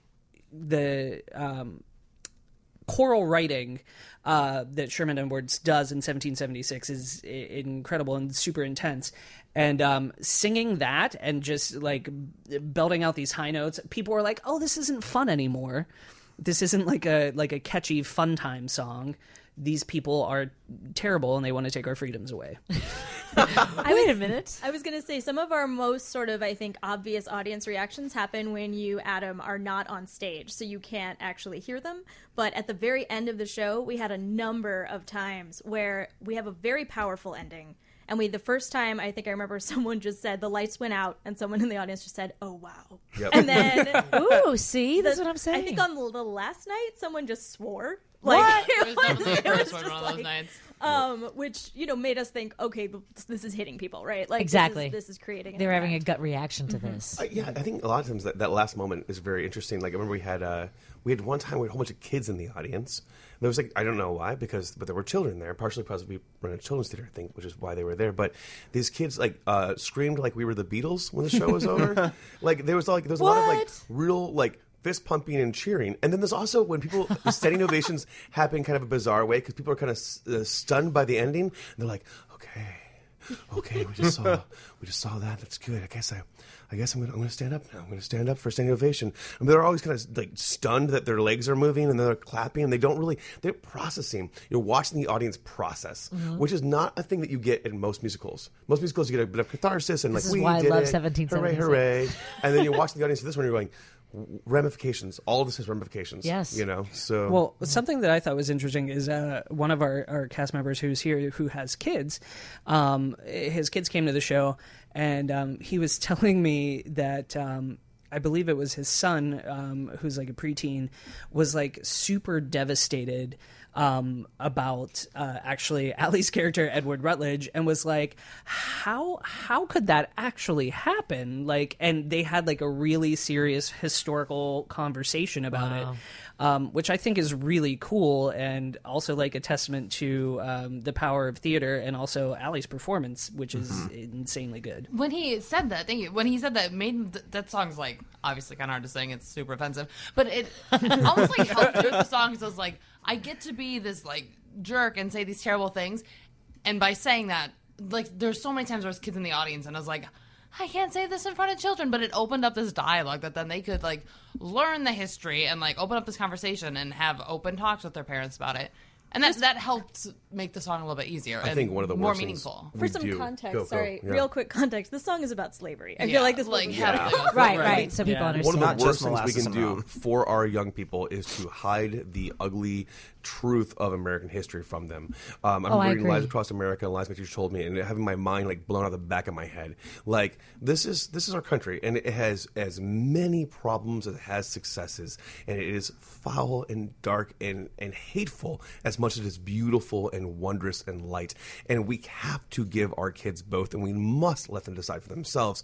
the um, choral writing uh, that Sherman Edwards does in seventeen seventy-six is I- incredible and super intense. And um, singing that and just like belting out these high notes, people were like, "Oh, this isn't fun anymore. This isn't like a like a catchy fun time song. These people are terrible and they want to take our freedoms away." I Wait was, a minute. I was going to say some of our most sort of, I think, obvious audience reactions happen when you, Adam, are not on stage, so you can't actually hear them. But at the very end of the show, we had a number of times where we have a very powerful ending. And we, the first time, I think I remember someone just said, the lights went out, and someone in the audience just said, "Oh, wow." Yep. And then... Ooh, see? That's the, what I'm saying. I think on the, the last night, someone just swore. What? Like, It was definitely the it was first one just one of those like- nights. Um, which, you know, made us think, okay, this is hitting people, right? Like, Exactly. This is, this is creating an They were having a impact. gut reaction to this. Uh, yeah, I think a lot of times that, that last moment is very interesting. Like I remember we had uh, we had one time we had a whole bunch of kids in the audience. There was like I don't know why because but there were children there. Partially because we run a children's theater, I think, which is why they were there. But these kids like uh, screamed like we were the Beatles when the show was over. Like there was like there was a lot of like What? real like. fist pumping and cheering, and then there's also when people the standing ovations happen kind of a bizarre way because people are kind of uh, stunned by the ending. And they're like, "Okay, okay, we just saw, we just saw that. That's good. I guess I, I guess I'm gonna, I'm gonna stand up now. I'm gonna stand up for a standing ovation." And they're always kind of like stunned that their legs are moving and they're clapping, and they don't really they're processing. You're watching the audience process, Mm-hmm. which is not a thing that you get in most musicals. Most musicals you get a bit of catharsis and This like is we why I did love it, seventeen hooray, seventy-six. hooray, and then you're watching the audience for this one, and you're going. Ramifications. All of this has ramifications. Yes. You know, so. Well, something that I thought was interesting is uh, one of our, our cast members who's here who has kids. Um, his kids came to the show, and um, he was telling me that um, I believe it was his son, um, who's like a preteen, was like super devastated um, about uh, actually Allie's character Edward Rutledge, and was like, how how could that actually happen? Like, and they had like a really serious historical conversation about Wow. it. Um, which I think is really cool and also like a testament to um, the power of theater and also Allie's performance, which is insanely good. When he said that, thank you. When he said that, it made th- that song's like obviously kind of hard to sing. It's super offensive, but it almost like helped with the song. Because I was like, I get to be this like jerk and say these terrible things, and by saying that, like, there's so many times there was kids in the audience, and I was like, I can't say this in front of children, but it opened up this dialogue that then they could like learn the history and like open up this conversation and have open talks with their parents about it. And that that helped make the song a little bit easier. I and think one of the more worst meaningful. things For we some do- context, Go, go. sorry, Yeah. real quick context. This song is about slavery. I Yeah, feel like this like was heavily about Right, slavery. right. So people Yeah. understand. One of Not the worst just things we molasses can and do rum. for our young people is to hide the ugly truth of American history from them. Um, I'm Oh, I reading agree. Lives Across America, Lives My Teacher Told Me, and having my mind like blown out the back of my head. Like this is this is our country, and it has as many problems as it has successes, and it is foul and dark and and hateful as much as it is beautiful and wondrous and light. And we have to give our kids both, and we must let them decide for themselves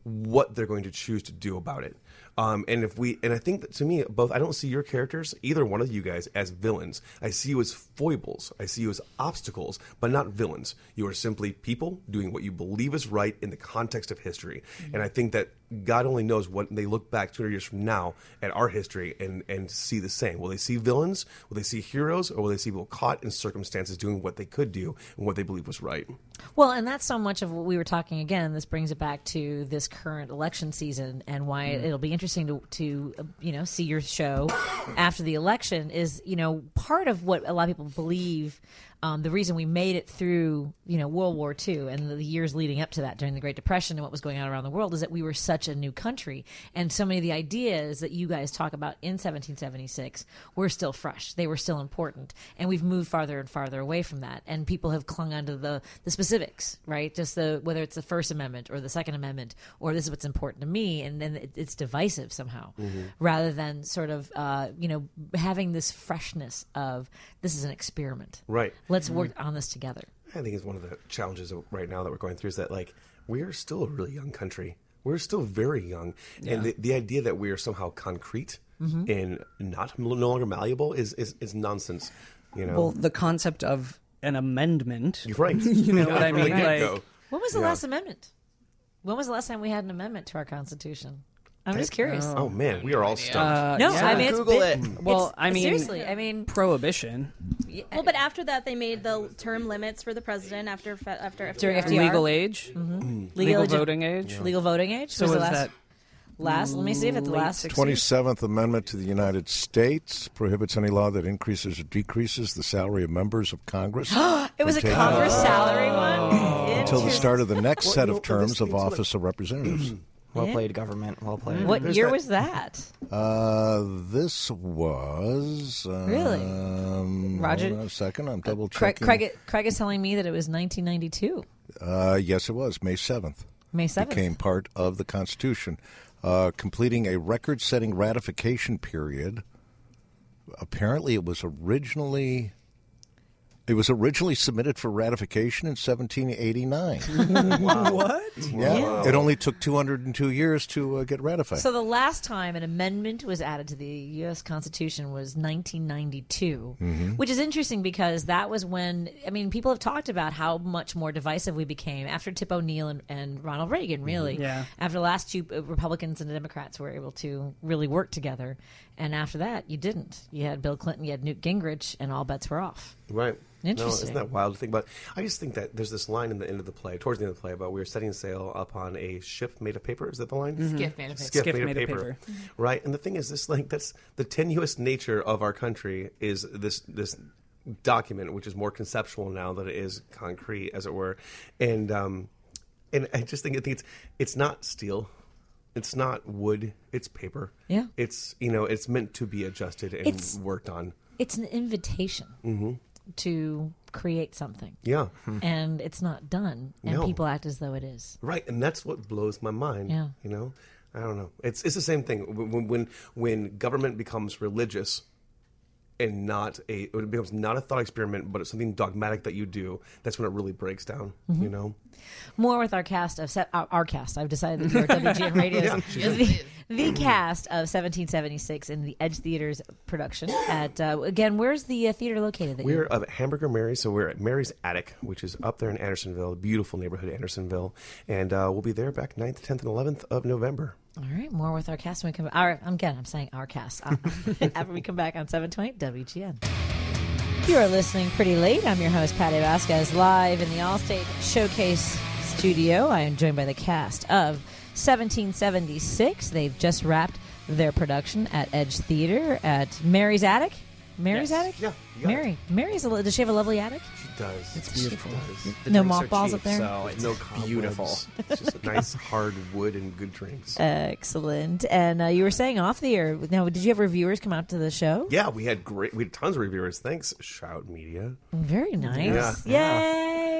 what they're going to choose to do about it. Um, and if we, and I think that to me, both, I don't see your characters, either one of you guys, as villains. I see you as foibles. I see you as obstacles, but not villains. You are simply people doing what you believe is right in the context of history. Mm-hmm. And I think that God only knows what they look back two hundred years from now at our history and, and see the same. Will they see villains? Will they see heroes? Or will they see people caught in circumstances doing what they could do and what they believe was right? Well, and that's so much of what we were talking again. This brings it back to this current election season and why mm. it'll be interesting to, to, uh, you know, see your show after the election is, you know, part of what a lot of people believe. Um, the reason we made it through, you know, World War Two and the years leading up to that during the Great Depression and what was going on around the world is that we were such a new country. And so many of the ideas that you guys talk about in seventeen seventy-six were still fresh. They were still important. And we've moved farther and farther away from that. And people have clung onto the, the specifics, right? Just the whether it's the First Amendment or the Second Amendment or this is what's important to me. And then it, it's divisive somehow mm-hmm. rather than sort of, uh, you know, having this freshness of this is an experiment. Right. Let's work on this together. I think it's one of the challenges right now that we're going through is that, like, we are still a really young country. We're still very young. Yeah. And the, the idea that we are somehow concrete mm-hmm. and not no longer malleable is, is, is nonsense. You know? Well, the concept of an amendment. You're right. You know yeah, what I mean? Like, when was the yeah. last amendment? When was the last time we had an amendment to our Constitution? I'm just curious. Oh, man, we are all stumped. Uh, no, yeah. I mean, it's Google been, it. Well, it's, I mean, seriously, I mean, prohibition. Well, but after that, they made the term limits for the president after fe- after F D R. During F D R. Legal age, mm-hmm. mm. legal, legal voting age, yeah. legal voting age. So was was the last, that last? Let me see if it's the last. twenty-seventh Amendment to the United States prohibits any law that increases or decreases the salary of members of Congress. It was a Congress oh. salary one until the start of the next set of terms of Office of Representatives. Well played, government. Well played. What There's year that. was that? Uh, this was um, really Roger. Hold on a second, I'm double Craig, checking. Craig, Craig is telling me that it was nineteen ninety-two. Uh, yes, it was May seventh. May seventh became part of the Constitution, uh, completing a record-setting ratification period. Apparently, it was originally. It was originally submitted for ratification in seventeen eighty-nine. Wow. What? Yeah. Wow. It only took two hundred two years to uh, get ratified. So the last time an amendment was added to the U S Constitution was nineteen ninety-two, mm-hmm. which is interesting because that was when, I mean, people have talked about how much more divisive we became after Tip O'Neill and, and Ronald Reagan, really. Mm-hmm. Yeah. After the last two Republicans and Democrats were able to really work together. And after that, you didn't. You had Bill Clinton, you had Newt Gingrich, and all bets were off. Right. Interesting. No, isn't that wild to think about? I just think that there's this line in the end of the play, towards the end of the play, about we were setting sail upon a ship made of paper. Is that the line? Mm-hmm. Skiff made of paper. Skiff, Skiff made, made of of paper. paper. Mm-hmm. Right. And the thing is, this like that's the tenuous nature of our country is this this document, which is more conceptual now than it is concrete, as it were. And um, and I just think I think it's it's not steel. It's not wood. It's paper. Yeah. It's, you know, it's meant to be adjusted and it's, worked on. It's an invitation mm-hmm. to create something. Yeah. And it's not done. And no. people act as though it is. Right. And that's what blows my mind. Yeah. You know, I don't know. It's it's the same thing. When when, when government becomes religious and not a, it becomes not a thought experiment, but it's something dogmatic that you do, that's when it really breaks down, mm-hmm. you know? More with our cast of, se- our, our cast, I've decided that you're W G N Radio. Yeah, the, the cast of seventeen seventy-six in the Edge Theater's production at, uh, again, where's the uh, theater located? That we're at Hamburger Mary, so we're at Mary's Attic, which is up there in Andersonville, a beautiful neighborhood, Andersonville, and uh, we'll be there back ninth, tenth, and eleventh of November. All right, more with our cast when we come back. Our, again, I'm saying our cast. Uh, after we come back on seven twenty W G N. You are listening Pretty Late. I'm your host, Patty Vasquez, live in the Allstate Showcase studio. I am joined by the cast of seventeen seventy-six. They've just wrapped their production at Edge Theater at Mary's Attic. Mary's yes. Attic? Yeah. Mary. Mary's a, does she have a lovely attic? She does. It's beautiful. The No drinks are mothballs cheap, up there? So it's no beautiful. It's just a nice hard wood and good drinks. Excellent. And uh, you were saying off the air, now, did you have reviewers come out to the show? Yeah, we had great. We had tons of reviewers. Thanks, Shout Media. Very nice. Yeah. Yay!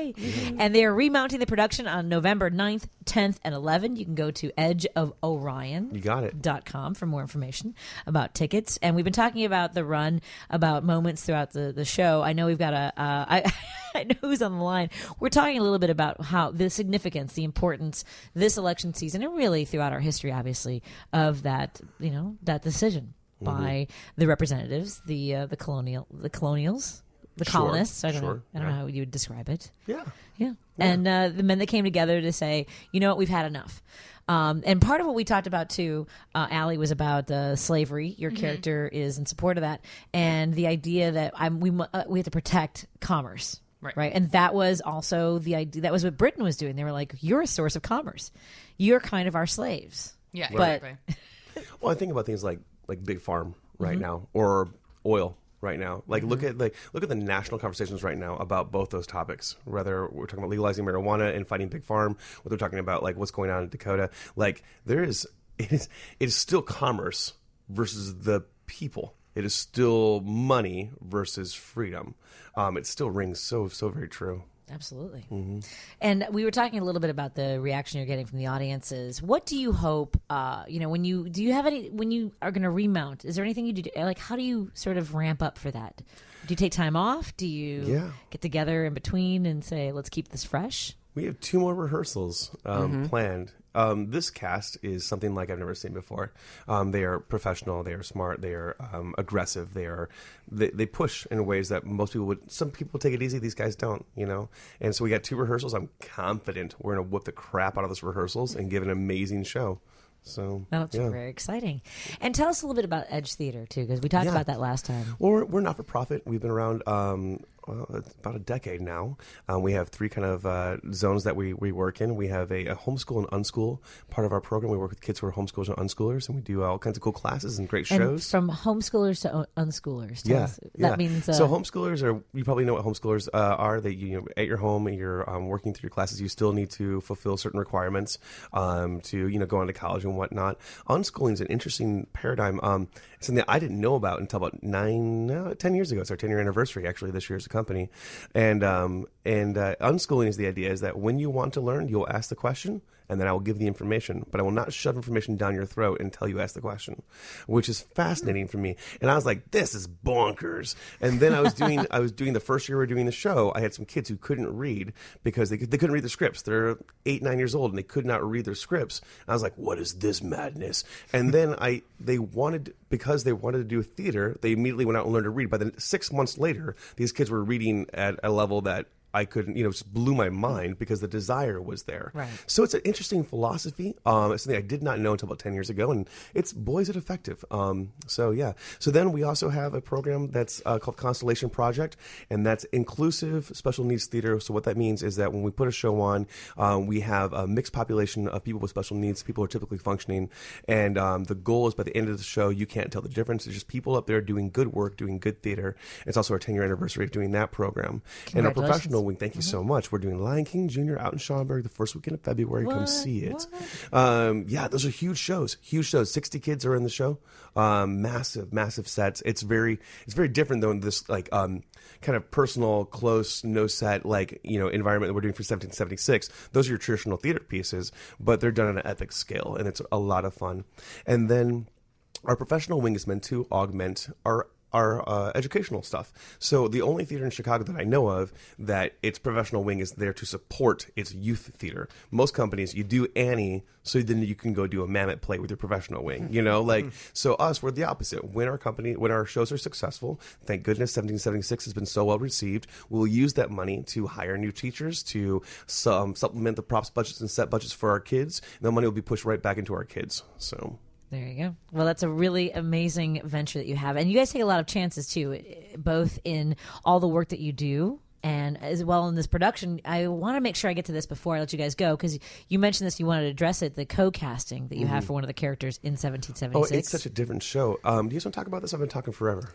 Yay! And they are remounting the production on November ninth, tenth, and eleventh. You can go to edge of orion You got it. dot com for more information about tickets. And we've been talking about the run, about moments throughout the, the show. I know we've got a, uh, I, I know who's on the line. We're talking a little bit about how the significance, the importance this election season, and really throughout our history, obviously, of that, you know, that decision by the representatives, the uh, the colonial, the colonials, the Sure, colonists. I don't sure, know. I don't yeah. know how you would describe it. Yeah. Yeah. And uh, the men that came together to say, you know what, we've had enough. Um, and part of what we talked about, too, uh, Allie, was about uh, slavery. Your character is in support of that. And the idea that I'm, we, mu- uh, we have to protect commerce. Right. Right. And that was also the idea. That was what Britain was doing. They were like, you're a source of commerce. You're kind of our slaves. Yeah, But- exactly. Well, I think about things like like big farm right now, or oil right now. Like look at like look at the national conversations right now about both those topics. Whether we're talking about legalizing marijuana and fighting big farm, whether we're talking about like what's going on in Dakota. Like there is it is it is still commerce versus the people. It is still money versus freedom. Um, it still rings so so very true. Absolutely. And we were talking a little bit about the reaction you're getting from the audiences. What do you hope, uh, you know, when you, do you have any, when you are going to remount, is there anything you do, like, how do you sort of ramp up for that? Do you take time off? Do you Yeah. get together in between and say, let's keep this fresh? We have two more rehearsals um, planned. Um, this cast is something like I've never seen before. Um, they are professional. They are smart. They are um, aggressive. They are they, they push in ways that most people would. Some people take it easy. These guys don't, you know. And so we got two rehearsals. I'm confident we're gonna whoop the crap out of those rehearsals and give an amazing show. So That's yeah. very exciting. And tell us a little bit about Edge Theater, too, because we talked Yeah. about that last time. Well, we're, we're not for profit. We've been around um, well, it's about a decade now. Um, we have three kind of uh, zones that we, we work in. We have a, a homeschool and unschool part of our program. We work with kids who are homeschoolers and unschoolers, and we do all kinds of cool classes and great And shows. from homeschoolers to un- unschoolers. Tell Yeah, us- yeah. That means. Uh, so homeschoolers are. You probably know what homeschoolers uh, are. That you know, at your home, you're um, working through your classes. You still need to fulfill certain requirements um, to you know go on to college and whatnot. Unschooling is an interesting paradigm. Um, it's something that I didn't know about until about nine, uh, ten years ago. It's our ten year anniversary actually this year as a company, and um, and uh, unschooling is the idea is that when you want to learn, you'll ask the question. And then I will give the information, but I will not shove information down your throat until you ask the question, which is fascinating for me. And I was like, "This is bonkers." And then I was doing, I was doing the first year we were doing the show. I had some kids who couldn't read because they they couldn't read the scripts. They're eight, nine years old, and they could not read their scripts. And I was like, "What is this madness?" And then I, they wanted because they wanted to do theater, they immediately went out and learned to read. By the six months later, these kids were reading at a level that I couldn't, you know, just blew my mind because the desire was there. Right. So it's an interesting philosophy. Um, it's something I did not know until about ten years ago, and it's boy is it effective. Um, so yeah. So then we also have a program that's uh, called Constellation Project, and that's inclusive special needs theater. So what that means is that when we put a show on, um, we have a mixed population of people with special needs. People who are typically functioning, and um, the goal is by the end of the show, you can't tell the difference. It's just people up there doing good work, doing good theater. It's also our ten year anniversary of doing that program, and our Congratulations. professional week. Thank you so much. We're doing Lion King Junior out in Schaumburg the first weekend of February. Come What? see it. Um, yeah, those are huge shows. Huge shows. Sixty kids are in the show. Um, massive, massive sets. It's very, it's very different than this like um, kind of personal, close, no set like you know environment that we're doing for seventeen seventy-six. Those are your traditional theater pieces, but they're done on an epic scale, and it's a lot of fun. And then our professional wing is meant to augment our our uh, educational stuff. So the only theater in Chicago that I know of that its professional wing is there to support its youth theater. Most companies, you do Annie, so then you can go do a Mammoth play with your professional wing. You know, like so us, we're the opposite. When our company, when our shows are successful, thank goodness seventeen seventy-six has been so well received. We'll use that money to hire new teachers, to um, supplement the props budgets and set budgets for our kids. And the money will be pushed right back into our kids. So. There you go. Well, that's a really amazing venture that you have. And you guys take a lot of chances, too, both in all the work that you do and as well in this production. I want to make sure I get to this before I let you guys go, because you mentioned this, you wanted to address it, the co-casting that you have for one of the characters in seventeen Oh, seventy-six. it's such a different show. Um, do you guys want to talk about this? I've been talking forever.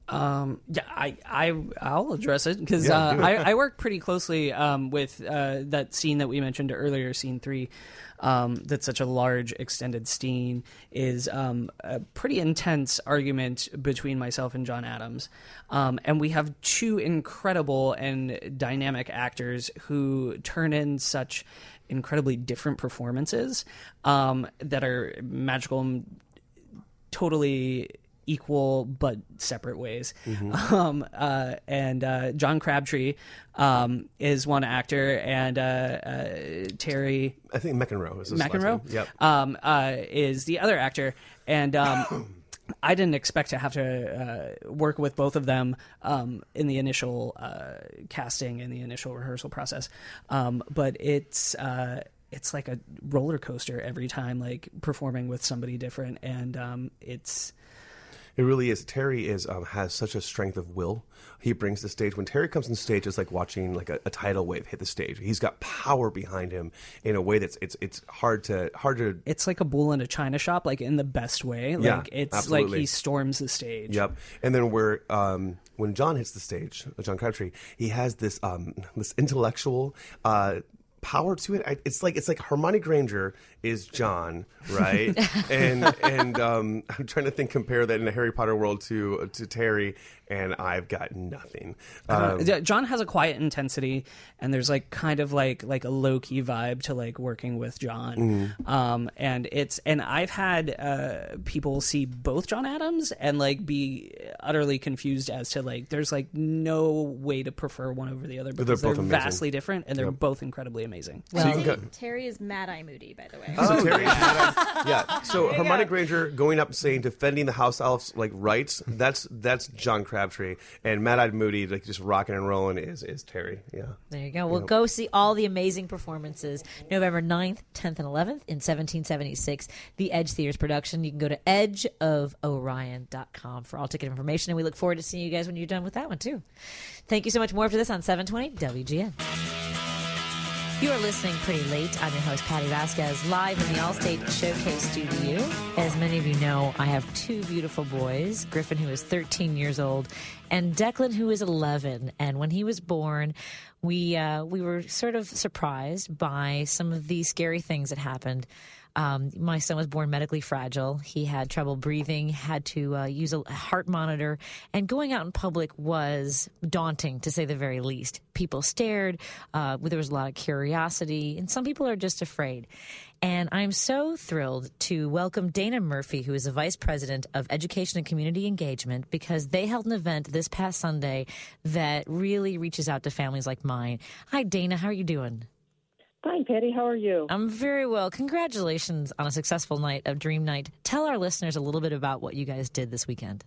Um, yeah, I, I, I'll address it because Yeah, uh, do it. I, I work pretty closely um, with uh, that scene that we mentioned earlier, scene three. Um, that's such a large extended scene is um, a pretty intense argument between myself and John Adams. Um, and we have two incredible and dynamic actors who turn in such incredibly different performances um, that are magical and totally equal but separate ways. Mm-hmm. Um, uh, and uh, John Crabtree um, is one actor, and uh, uh, Terry I think McEnroe is his last McEnroe name. Yep. um, uh, is the other actor. And um, I didn't expect to have to uh, work with both of them um, in the initial uh, casting and the initial rehearsal process. Um, but it's... Uh, it's like a roller coaster every time, like performing with somebody different. And um, it's... It really is. Terry is um, has such a strength of will. He brings the stage. When Terry comes on stage, it's like watching like a, a tidal wave hit the stage. He's got power behind him in a way that's it's it's hard to hard to. It's like a bull in a china shop, like in the best way. Like Yeah, it's absolutely. like he storms the stage. Yep. And then where um, when John hits the stage, John Crabtree, he has this um, this intellectual. Uh, power to it. I, it's like it's like Hermione Granger is John, right? and and um, I'm trying to think compare that in the Harry Potter world to to Terry, and I've got nothing. Um, Uh, John has a quiet intensity, and there's like kind of like like a low key vibe to like working with John. Mm-hmm. Um, and it's and I've had uh, people see both John Adams and like be utterly confused as to like there's like no way to prefer one over the other because They're they're, both amazing. vastly different and they're Yep. both incredibly amazing. Well, you can go- Terry is Mad Eye Moody, by the way. So Terry, yeah. So Hermione Granger going up saying defending the house elves like rights. That's that's John Crabtree, and Mad Eyed Moody like just rocking and rolling is is Terry. Yeah. There you go. We'll go see all the amazing performances November ninth, tenth, and eleventh in seventeen seventy-six, the Edge Theater's production. You can go to edge of orion dot com for all ticket information, and we look forward to seeing you guys when you're done with that one, too. Thank you so much. More for this on seven twenty W G N. You are listening Pretty Late. I'm your host, Patty Vasquez, live in the Allstate Showcase studio. As many of you know, I have two beautiful boys, Griffin, who is thirteen years old, and Declan, who is eleven. And when he was born, we uh, we were sort of surprised by some of the scary things that happened. Um, my son was born medically fragile. He had trouble breathing, had to uh, use a heart monitor, and going out in public was daunting, to say the very least. People stared. Uh, there was a lot of curiosity, and some people are just afraid. And I'm so thrilled to welcome Dana Murphy, who is the Vice President of Education and Community Engagement, because they held an event this past Sunday that really reaches out to families like mine. Hi, Dana. How are you doing? Fine, Patty. How are you? I'm very well. Congratulations on a successful night of Dream Night. Tell our listeners a little bit about what you guys did this weekend.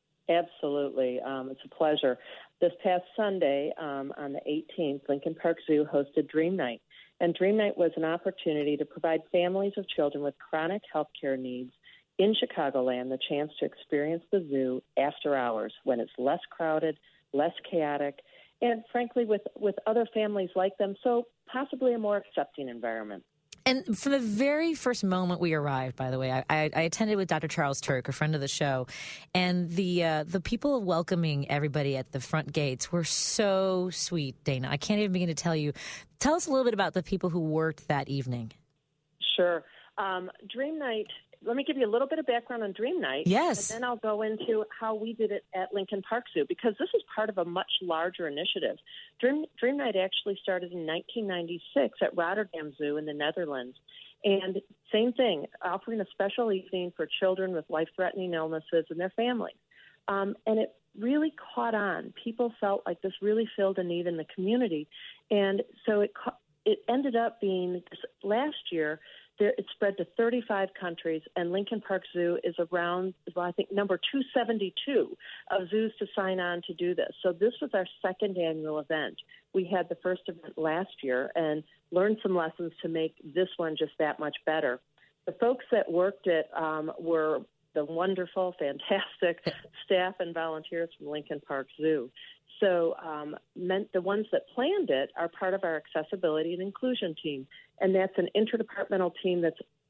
Absolutely. Um, it's a pleasure. This past Sunday, um, on the eighteenth, Lincoln Park Zoo hosted Dream Night. And Dream Night was an opportunity to provide families of children with chronic health care needs in Chicagoland the chance to experience the zoo after hours when it's less crowded, less chaotic, and frankly, with, with other families like them, so possibly a more accepting environment. And from the very first moment we arrived, by the way, I, I, I attended with Doctor Charles Turk, a friend of the show, and the uh, the people welcoming everybody at the front gates were so sweet, Dana. I can't even begin to tell you. Tell us a little bit about the people who worked that evening. Sure. Um, Dream Night, let me give you a little bit of background on Dream Night. Yes. And then I'll go into how we did it at Lincoln Park Zoo, because this is part of a much larger initiative. Dream, Dream Night actually started in nineteen ninety-six at Rotterdam Zoo in the Netherlands. And same thing, offering a special evening for children with life-threatening illnesses and their families. Um, and it really caught on. People felt like this really filled a need in the community. And so it it ended up being, last year, there, it spread to thirty-five countries, and Lincoln Park Zoo is around, well, I think, number two seventy-two of zoos to sign on to do this. So this was our second annual event. We had the first event last year and learned some lessons to make this one just that much better. The folks that worked it um, were the wonderful, fantastic staff and volunteers from Lincoln Park Zoo. So um, meant the ones that planned it are part of our accessibility and inclusion team. And that's an interdepartmental team that's just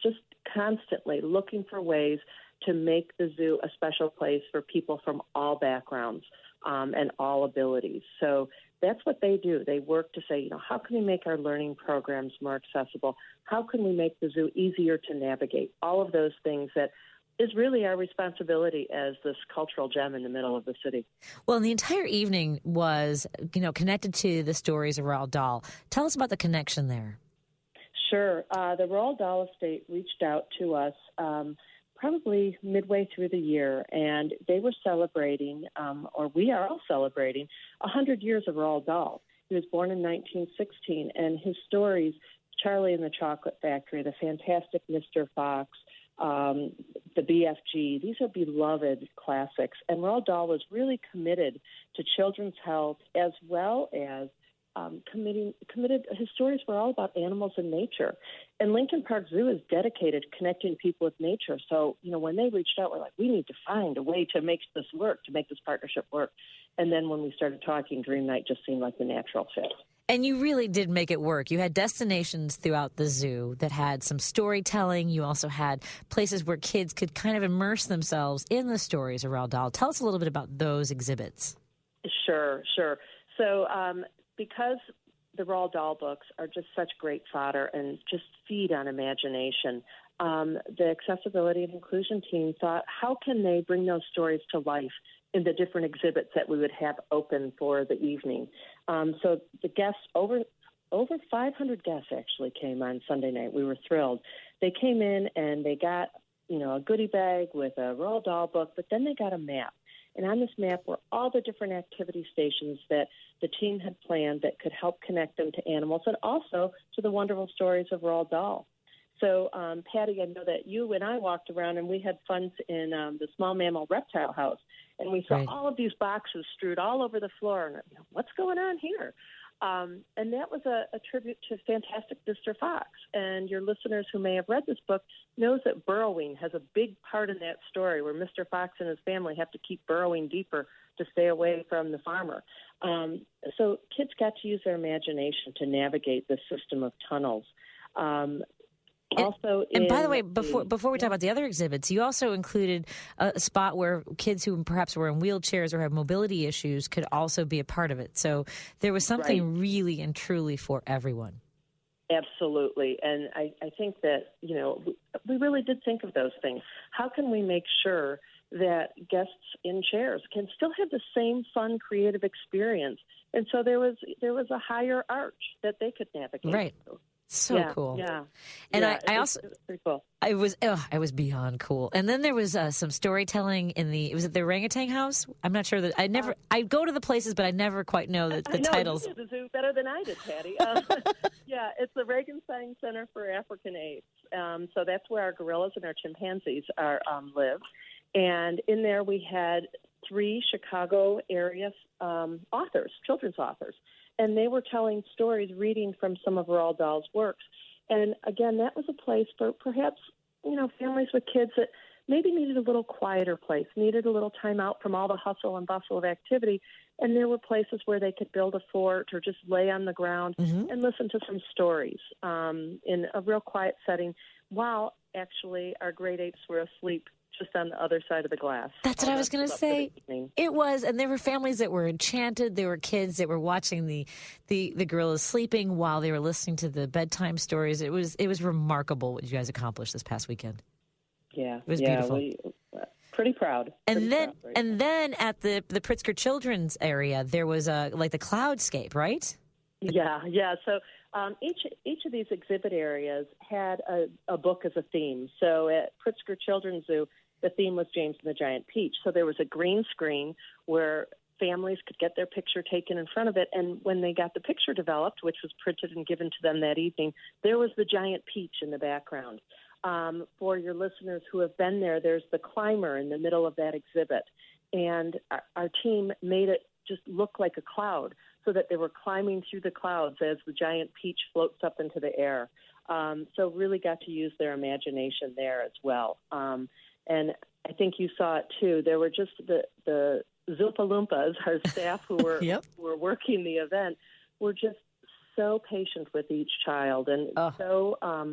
constantly looking for ways to make the zoo a special place for people from all backgrounds um, and all abilities. So that's what they do. They work to say, you know, how can we make our learning programs more accessible? How can we make the zoo easier to navigate? All of those things that is really our responsibility as this cultural gem in the middle of the city. Well, and the entire evening was, you know, connected to the stories of Roald Dahl. Tell us about the connection there. Sure. Uh, the Roald Dahl estate reached out to us um, probably midway through the year, and they were celebrating, um, or we are all celebrating, one hundred years of Roald Dahl. He was born in nineteen sixteen, and his stories, Charlie and the Chocolate Factory, The Fantastic Mister Fox, um, the B F G, these are beloved classics. And Roald Dahl was really committed to children's health as well as um, committing, committed. His stories were all about animals and nature. And Lincoln Park Zoo is dedicated to connecting people with nature. So, you know, when they reached out, we're like, we need to find a way to make this work, to make this partnership work. And then when we started talking, Dream Night just seemed like the natural fit. And you really did make it work. You had destinations throughout the zoo that had some storytelling. You also had places where kids could kind of immerse themselves in the stories of Roald Dahl. Tell us a little bit about those exhibits. Sure, sure. So um, because the Roald Dahl books are just such great fodder and just feed on imagination, um, the accessibility and inclusion team thought, how can they bring those stories to life in the different exhibits that we would have open for the evening? Um, so the guests, over over five hundred guests actually came on Sunday night. We were thrilled. They came in and they got, you know, a goodie bag with a Roald Dahl book, but then they got a map. And on this map were all the different activity stations that the team had planned that could help connect them to animals and also to the wonderful stories of Roald Dahl. So, um, Patty, I know that you and I walked around and we had fun in um, the small mammal reptile house, and we saw Right. all of these boxes strewed all over the floor. And you know, what's going on here? Um, and that was a, a tribute to Fantastic Mister Fox. And your listeners who may have read this book knows that burrowing has a big part in that story, where Mister Fox and his family have to keep burrowing deeper to stay away from the farmer. Um, so kids got to use their imagination to navigate this system of tunnels. Um, Also, And by the in way, before before we talk about the other exhibits, you also included a, a spot where kids who perhaps were in wheelchairs or have mobility issues could also be a part of it. So there was something Right. really and truly for everyone. Absolutely. And I, I think that, you know, we, we really did think of those things. How can we make sure that guests in chairs can still have the same fun, creative experience? And so there was there was a higher arch that they could navigate Right. through. So Yeah, cool. Yeah. And Yeah, I, I it was- also it was pretty cool. I was oh, I was beyond cool. And then there was uh, some storytelling in the was it the orangutan house? I'm not sure that I never I go to the places, but I never quite know the, the I know, titles. you did the zoo better than I did, Patty. Um, yeah, it's the Regenstein Center for African Apes. Um, so that's where our gorillas and our chimpanzees are um, live. And in there we had three Chicago area um, authors, children's authors. And they were telling stories, reading from some of Roald Dahl's works. And again, that was a place for perhaps, you know, families with kids that maybe needed a little quieter place, needed a little time out from all the hustle and bustle of activity. And there were places where they could build a fort or just lay on the ground Mm-hmm. and listen to some stories um, in a real quiet setting while actually our great apes were asleep just on the other side of the glass. That's what All I was that going to was up for the say. evening. It was, and there were families that were enchanted. There were kids that were watching the, the, the gorillas sleeping while they were listening to the bedtime stories. It was it was remarkable what you guys accomplished this past weekend. Yeah, It was yeah, beautiful. We, uh, pretty proud. And Pretty then proud right and then at the the Pritzker Children's area, there was a like the cloudscape, right? Yeah, yeah. So um, each each of these exhibit areas had a, a book as a theme. So at Pritzker Children's Zoo, the theme was James and the Giant Peach. So there was a green screen where families could get their picture taken in front of it. And when they got the picture developed, which was printed and given to them that evening, there was the giant peach in the background. Um, for your listeners who have been there, there's the climber in the middle of that exhibit. And our, our team made it just look like a cloud so that they were climbing through the clouds as the giant peach floats up into the air. Um, so really got to use their imagination there as well. Um, and I think you saw it too. There were just the, the Zoompa Loompas, our staff who were, Yep. who were working the event, were just so patient with each child and Oh. so um,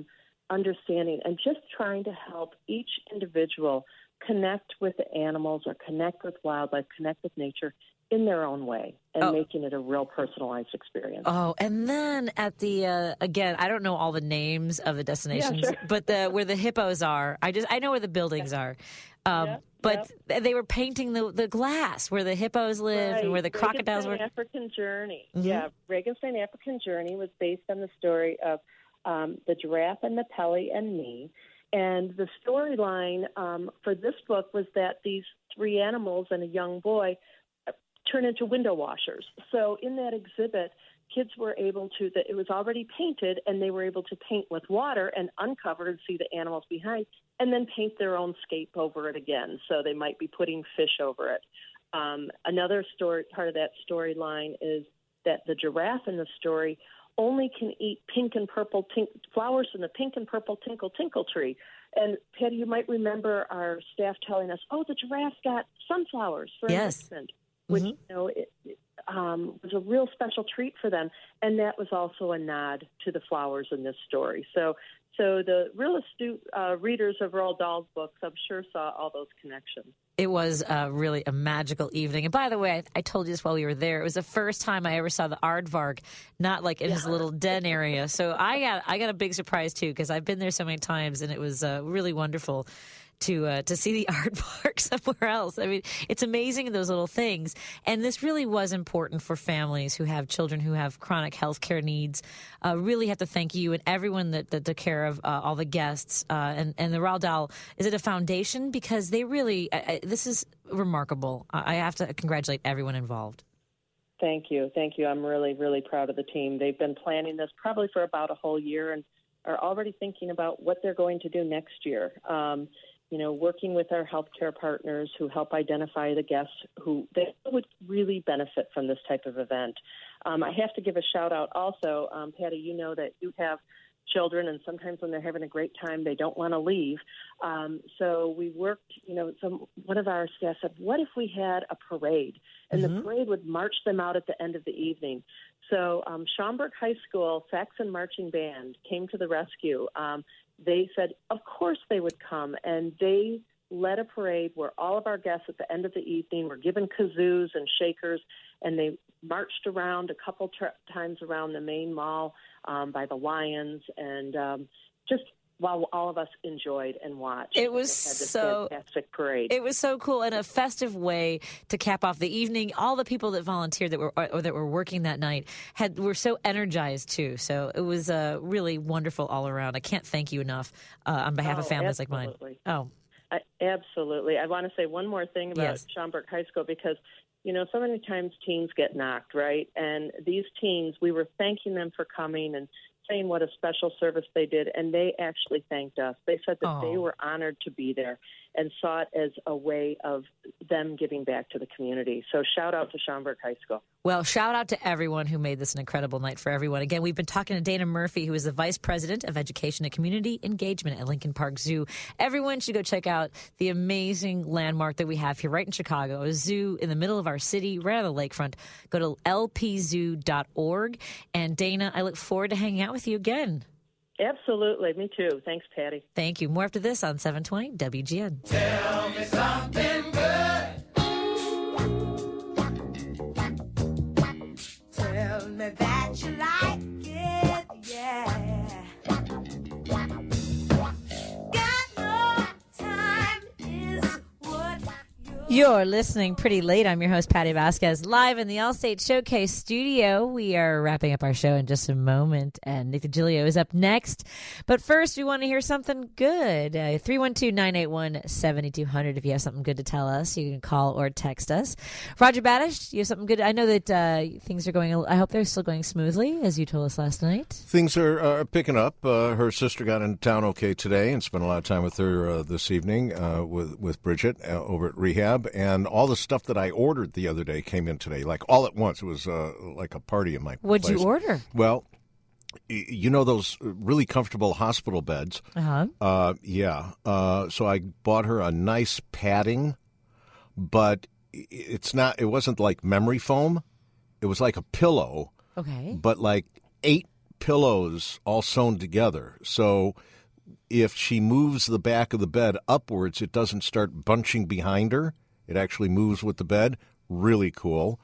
understanding and just trying to help each individual connect with the animals or connect with wildlife, connect with nature in their own way, and Oh. making it a real personalized experience. Oh, and then at the uh, again, I don't know all the names of the destinations, Yeah, sure. but the where the hippos are, I just I know where the buildings are. Um, Yeah, but they were painting the the glass where the hippos live and where the crocodiles were. Regenstein African Journey. Mhm. Yeah, Regenstein African Journey was based on the story of um, the giraffe and the Pelly and me. And the storyline um, for this book was that these three animals and a young boy turn into window washers. So in that exhibit, kids were able to, that it was already painted, and they were able to paint with water and uncover and see the animals behind, and then paint their own scape over it again. So they might be putting fish over it. Um, another story, part of that storyline is that the giraffe in the story only can eat pink and purple tink- flowers from the pink and purple tinkle tinkle tree. And Patty, you might remember our staff telling us, "Oh, the giraffe got sunflowers for Yes. enrichment," which you know it, it, um, was a real special treat for them. And that was also a nod to the flowers in this story. So, so the real astute uh, readers of Roald Dahl's books, I'm sure, saw all those connections. It was uh, really a magical evening. And by the way, I, I told you this while we were there. It was the first time I ever saw the aardvark, not like in his little den area. So I got I got a big surprise too, because I've been there so many times, and it was uh, really wonderful to uh, to see the aardvark somewhere else. I mean, it's amazing, those little things. And this really was important for families who have children who have chronic health care needs. Uh, really have to thank you and everyone that, that took care of uh, all the guests. Uh, and, and the Roald Dahl, is it a foundation? Because they really, I, I, this is remarkable. I I have to congratulate everyone involved. Thank you. Thank you. I'm really, really proud of the team. They've been planning this probably for about a whole year and are already thinking about what they're going to do next year. Um, you know, working with our healthcare partners who help identify the guests who they would really benefit from this type of event. Um, I have to give a shout out also, um, Patty, you know that you have children, and sometimes when they're having a great time, they don't want to leave. Um, so we worked, you know, some, one of our staff said, what if we had a parade? And Mm-hmm. the parade would march them out at the end of the evening. So um, Schaumburg High School Saxon Marching Band came to the rescue. Um, they said, of course they would come, and they led a parade where all of our guests at the end of the evening were given kazoos and shakers, and they marched around a couple t- times around the main mall um, by the Lions, and um, just while all of us enjoyed and watched. It was They had this so fantastic parade. It was so cool and a festive way to cap off the evening. All the people that volunteered that were or that were working that night had were so energized too. So it was uh, really wonderful all around. I can't thank you enough uh, on behalf of Oh, families like mine. absolutely. Oh, I, absolutely. I want to say one more thing about Yes. Schaumburg High School because, you know, so many times teens get knocked, right? And these teens, we were thanking them for coming and saying what a special service they did, and they actually thanked us. They said that Oh. they were honored to be there and saw it as a way of them giving back to the community. So shout out to Schaumburg High School. well, shout out to everyone who made this an incredible night for everyone. Again, we've been talking to Dana Murphy, who is the Vice President of Education and Community Engagement at Lincoln Park Zoo. Everyone should go check out the amazing landmark that we have here right in Chicago, a zoo in the middle of our city, right on the lakefront. Go to L P zoo dot org. And Dana, I look forward to hanging out with you again. Absolutely. Me too. Thanks, Patty. Thank you. More after this on seven twenty W G N. Tell me something good. Tell me that you like it, yeah. Got no time is what You're listening pretty late. I'm your host, Patty Vasquez, live in the Allstate Showcase studio. We are wrapping up our show in just a moment, and Nick DiGilio is up next. But first, we want to hear something good. Uh, three one two, nine eight one, seven two zero zero if you have something good to tell us. You can call or text us. Roger Badish, you have something good? I know that uh, things are going, I hope they're still going smoothly, as you told us last night. Things are uh, picking up. Uh, her sister got into town okay today and spent a lot of time with her uh, this evening uh, with, with Bridget uh, over at rehab. And all the stuff that I ordered the other day came in today, like all at once. It was uh, like a party in my What'd place. you order? Well, y- you know those really comfortable hospital beds? Uh-huh. Uh, yeah. Uh, so I bought her a nice padding, but i- it's not. It wasn't like memory foam. It was like a pillow, Okay. but like eight pillows all sewn together. So if she moves the back of the bed upwards, it doesn't start bunching behind her. It actually moves with the bed. Really cool.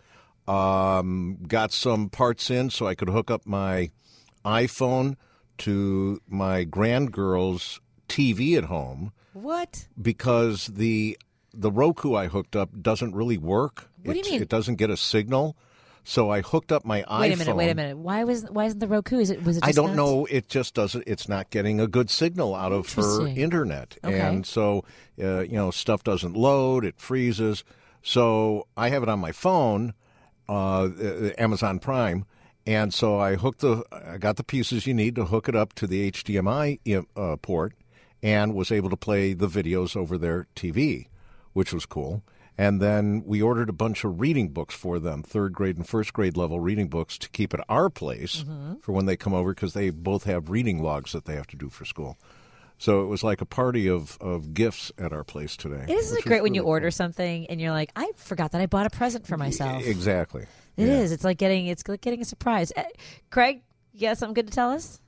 Um, got some parts in so I could hook up my iPhone to my grandgirl's T V at home. What? Because the the Roku I hooked up doesn't really work. What do you It- mean? It doesn't get a signal. So I hooked up my iPhone. Wait a minute. Wait a minute. Why was why isn't the Roku? Is it was it? I Just don't not? know. It just doesn't. It's not getting a good signal out of her Interesting. internet, Okay. and so uh, you know stuff doesn't load. It freezes. So I have it on my phone, uh, uh, Amazon Prime, and so I hooked the. I got the pieces you need to hook it up to the H D M I uh, port, and was able to play the videos over their T V, which was cool. And then we ordered a bunch of reading books for them, third grade and first grade level reading books to keep at our place Mm-hmm. for when they come over because they both have reading logs that they have to do for school. So it was like a party of, of gifts at our place today. Isn't which it was great when you really order something and you're like, I forgot that I bought a present for myself. cool. Exactly. It Yeah. is. It's like getting it's like getting a surprise. Uh, Craig, you got something good to tell us?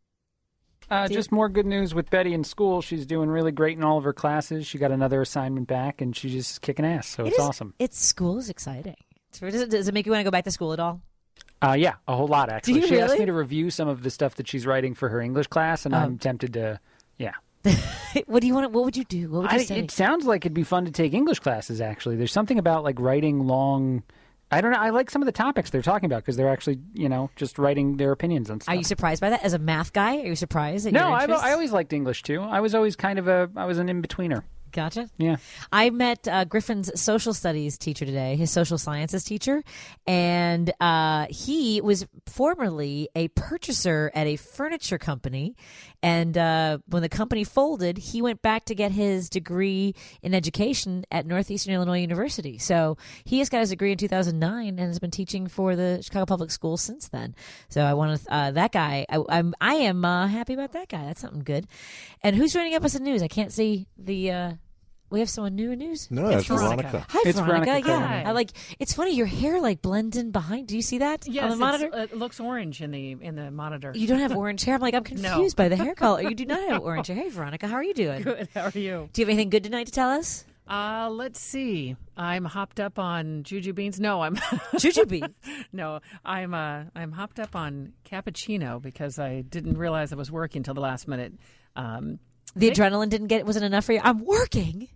Uh, Do you- just more good news with Betty in school. She's doing really great in all of her classes. She got another assignment back, and she's just kicking ass. So It it's is- awesome. It's school is exciting. Does it, does it make you want to go back to school at all? Uh, yeah, a whole lot actually. you She asked really? me to review some of the stuff that she's writing for her English class, and Oh. I'm tempted to. Yeah, What do you want? To, what would you do? What would you I, study? it sounds like it'd be fun to take English classes. Actually, there's something about like writing long. I don't know. I like some of the topics they're talking about because they're actually, you know, just writing their opinions on stuff. Are you surprised by that? As a math guy, are you surprised at No, your I've, interest? I always liked English too. I was always kind of a. I was an in-betweener. Gotcha. Yeah. I met uh, Griffin's social studies teacher today, his social sciences teacher, and uh, he was formerly a purchaser at a furniture company. And uh, when the company folded, he went back to get his degree in education at Northeastern Illinois University. So he just got his degree in two thousand nine and has been teaching for the Chicago Public Schools since then. So I want to uh, that guy. I, I'm I am uh, happy about that guy. That's something good. And who's joining up us in news? I can't see the. Uh, We have someone new in news. No, It's that's Veronica. Hi, It's Veronica. Veronica Yeah, Cohen. I like. It's funny. Your hair like blends in behind. Do you see that Yes, on the monitor? it's- it looks orange in the in the monitor. You don't have orange hair. I'm like, I'm No. confused by the hair color. You do not have orange hair. Hey, Veronica, how are you doing? Good. How are you? Do you have anything good tonight to tell us? Uh, let's see. I'm hopped up on Juju beans. No, I'm Juju beans. No, I'm uh, I'm hopped up on cappuccino because I didn't realize I was working till the last minute. Um, The Vic- adrenaline didn't get wasn't enough for you. I'm working.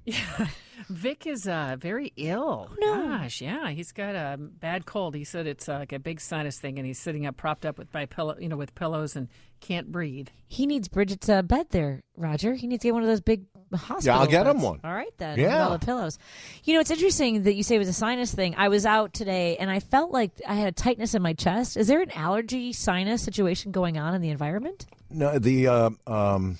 Vic is uh, very ill. Oh, no. Gosh, yeah, he's got a bad cold. He said it's uh, like a big sinus thing, and he's sitting up, propped up with by pillow, you know, with pillows, and can't breathe. He needs Bridget's uh, bed there, Roger. He needs to get one of those big hospital. Yeah, I'll get him beds. one. All right then. Yeah. With all the pillows. You know, it's interesting that you say it was a sinus thing. I was out today and I felt like I had a tightness in my chest. Is there an allergy sinus situation going on in the environment? No, the uh, um,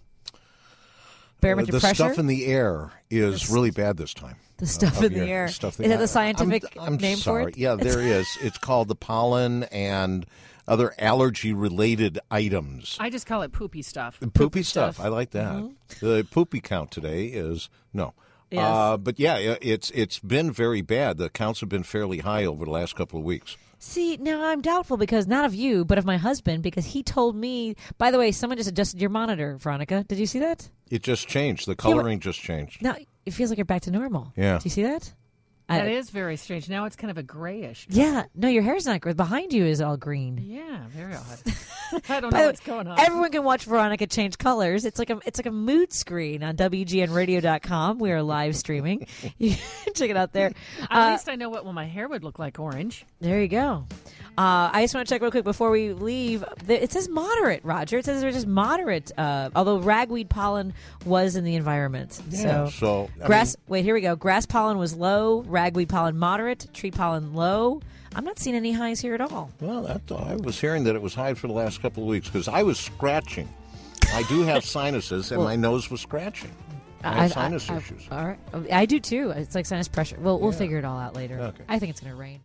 Barometer the pressure. stuff in the air is really bad this time. The stuff Uh, in the yeah, air. stuff Is that the I- scientific I'm, I'm name for sorry. it? Yeah, there is. It's called the pollen and other allergy-related items. I just call it poopy stuff. Poopy stuff. I like that. Mm-hmm. The poopy count today is no. Yes. Uh, but yeah, i- it's it's been very bad. The counts have been fairly high over the last couple of weeks. See, now I'm doubtful because not of you, but of my husband, because he told me, by the way, someone just adjusted your monitor, Veronica. Did you see that? It just changed. The coloring just changed. Now it feels like you're back to normal. Yeah. Do you see that? That I- is very strange. Now it's kind of a grayish. Yeah. No, your hair's not green. Behind you is all green. Yeah, very odd. I don't By know the what's way, going on. Everyone can watch Veronica change colors. It's like a it's like a mood screen on W G N radio dot com. We are live streaming. You can check it out there. At Uh, least I know what well, my hair would look like orange. There you go. Uh, I just want to check real quick before we leave. The- It says moderate, Roger. It says it's just moderate. Uh, although ragweed pollen was in the environment. Yeah, so so, I grass. mean- wait, here we go. Grass pollen was low. Ragweed pollen moderate. Tree pollen low. I'm not seeing any highs here at all. Well, that, I was hearing that it was high for the last couple of weeks because I was scratching. I do have sinuses, and Well, my nose was scratching. I have sinus I- issues. All right, I do too. It's like sinus pressure. Well, we'll Yeah. figure it all out later. Okay. I think it's going to rain.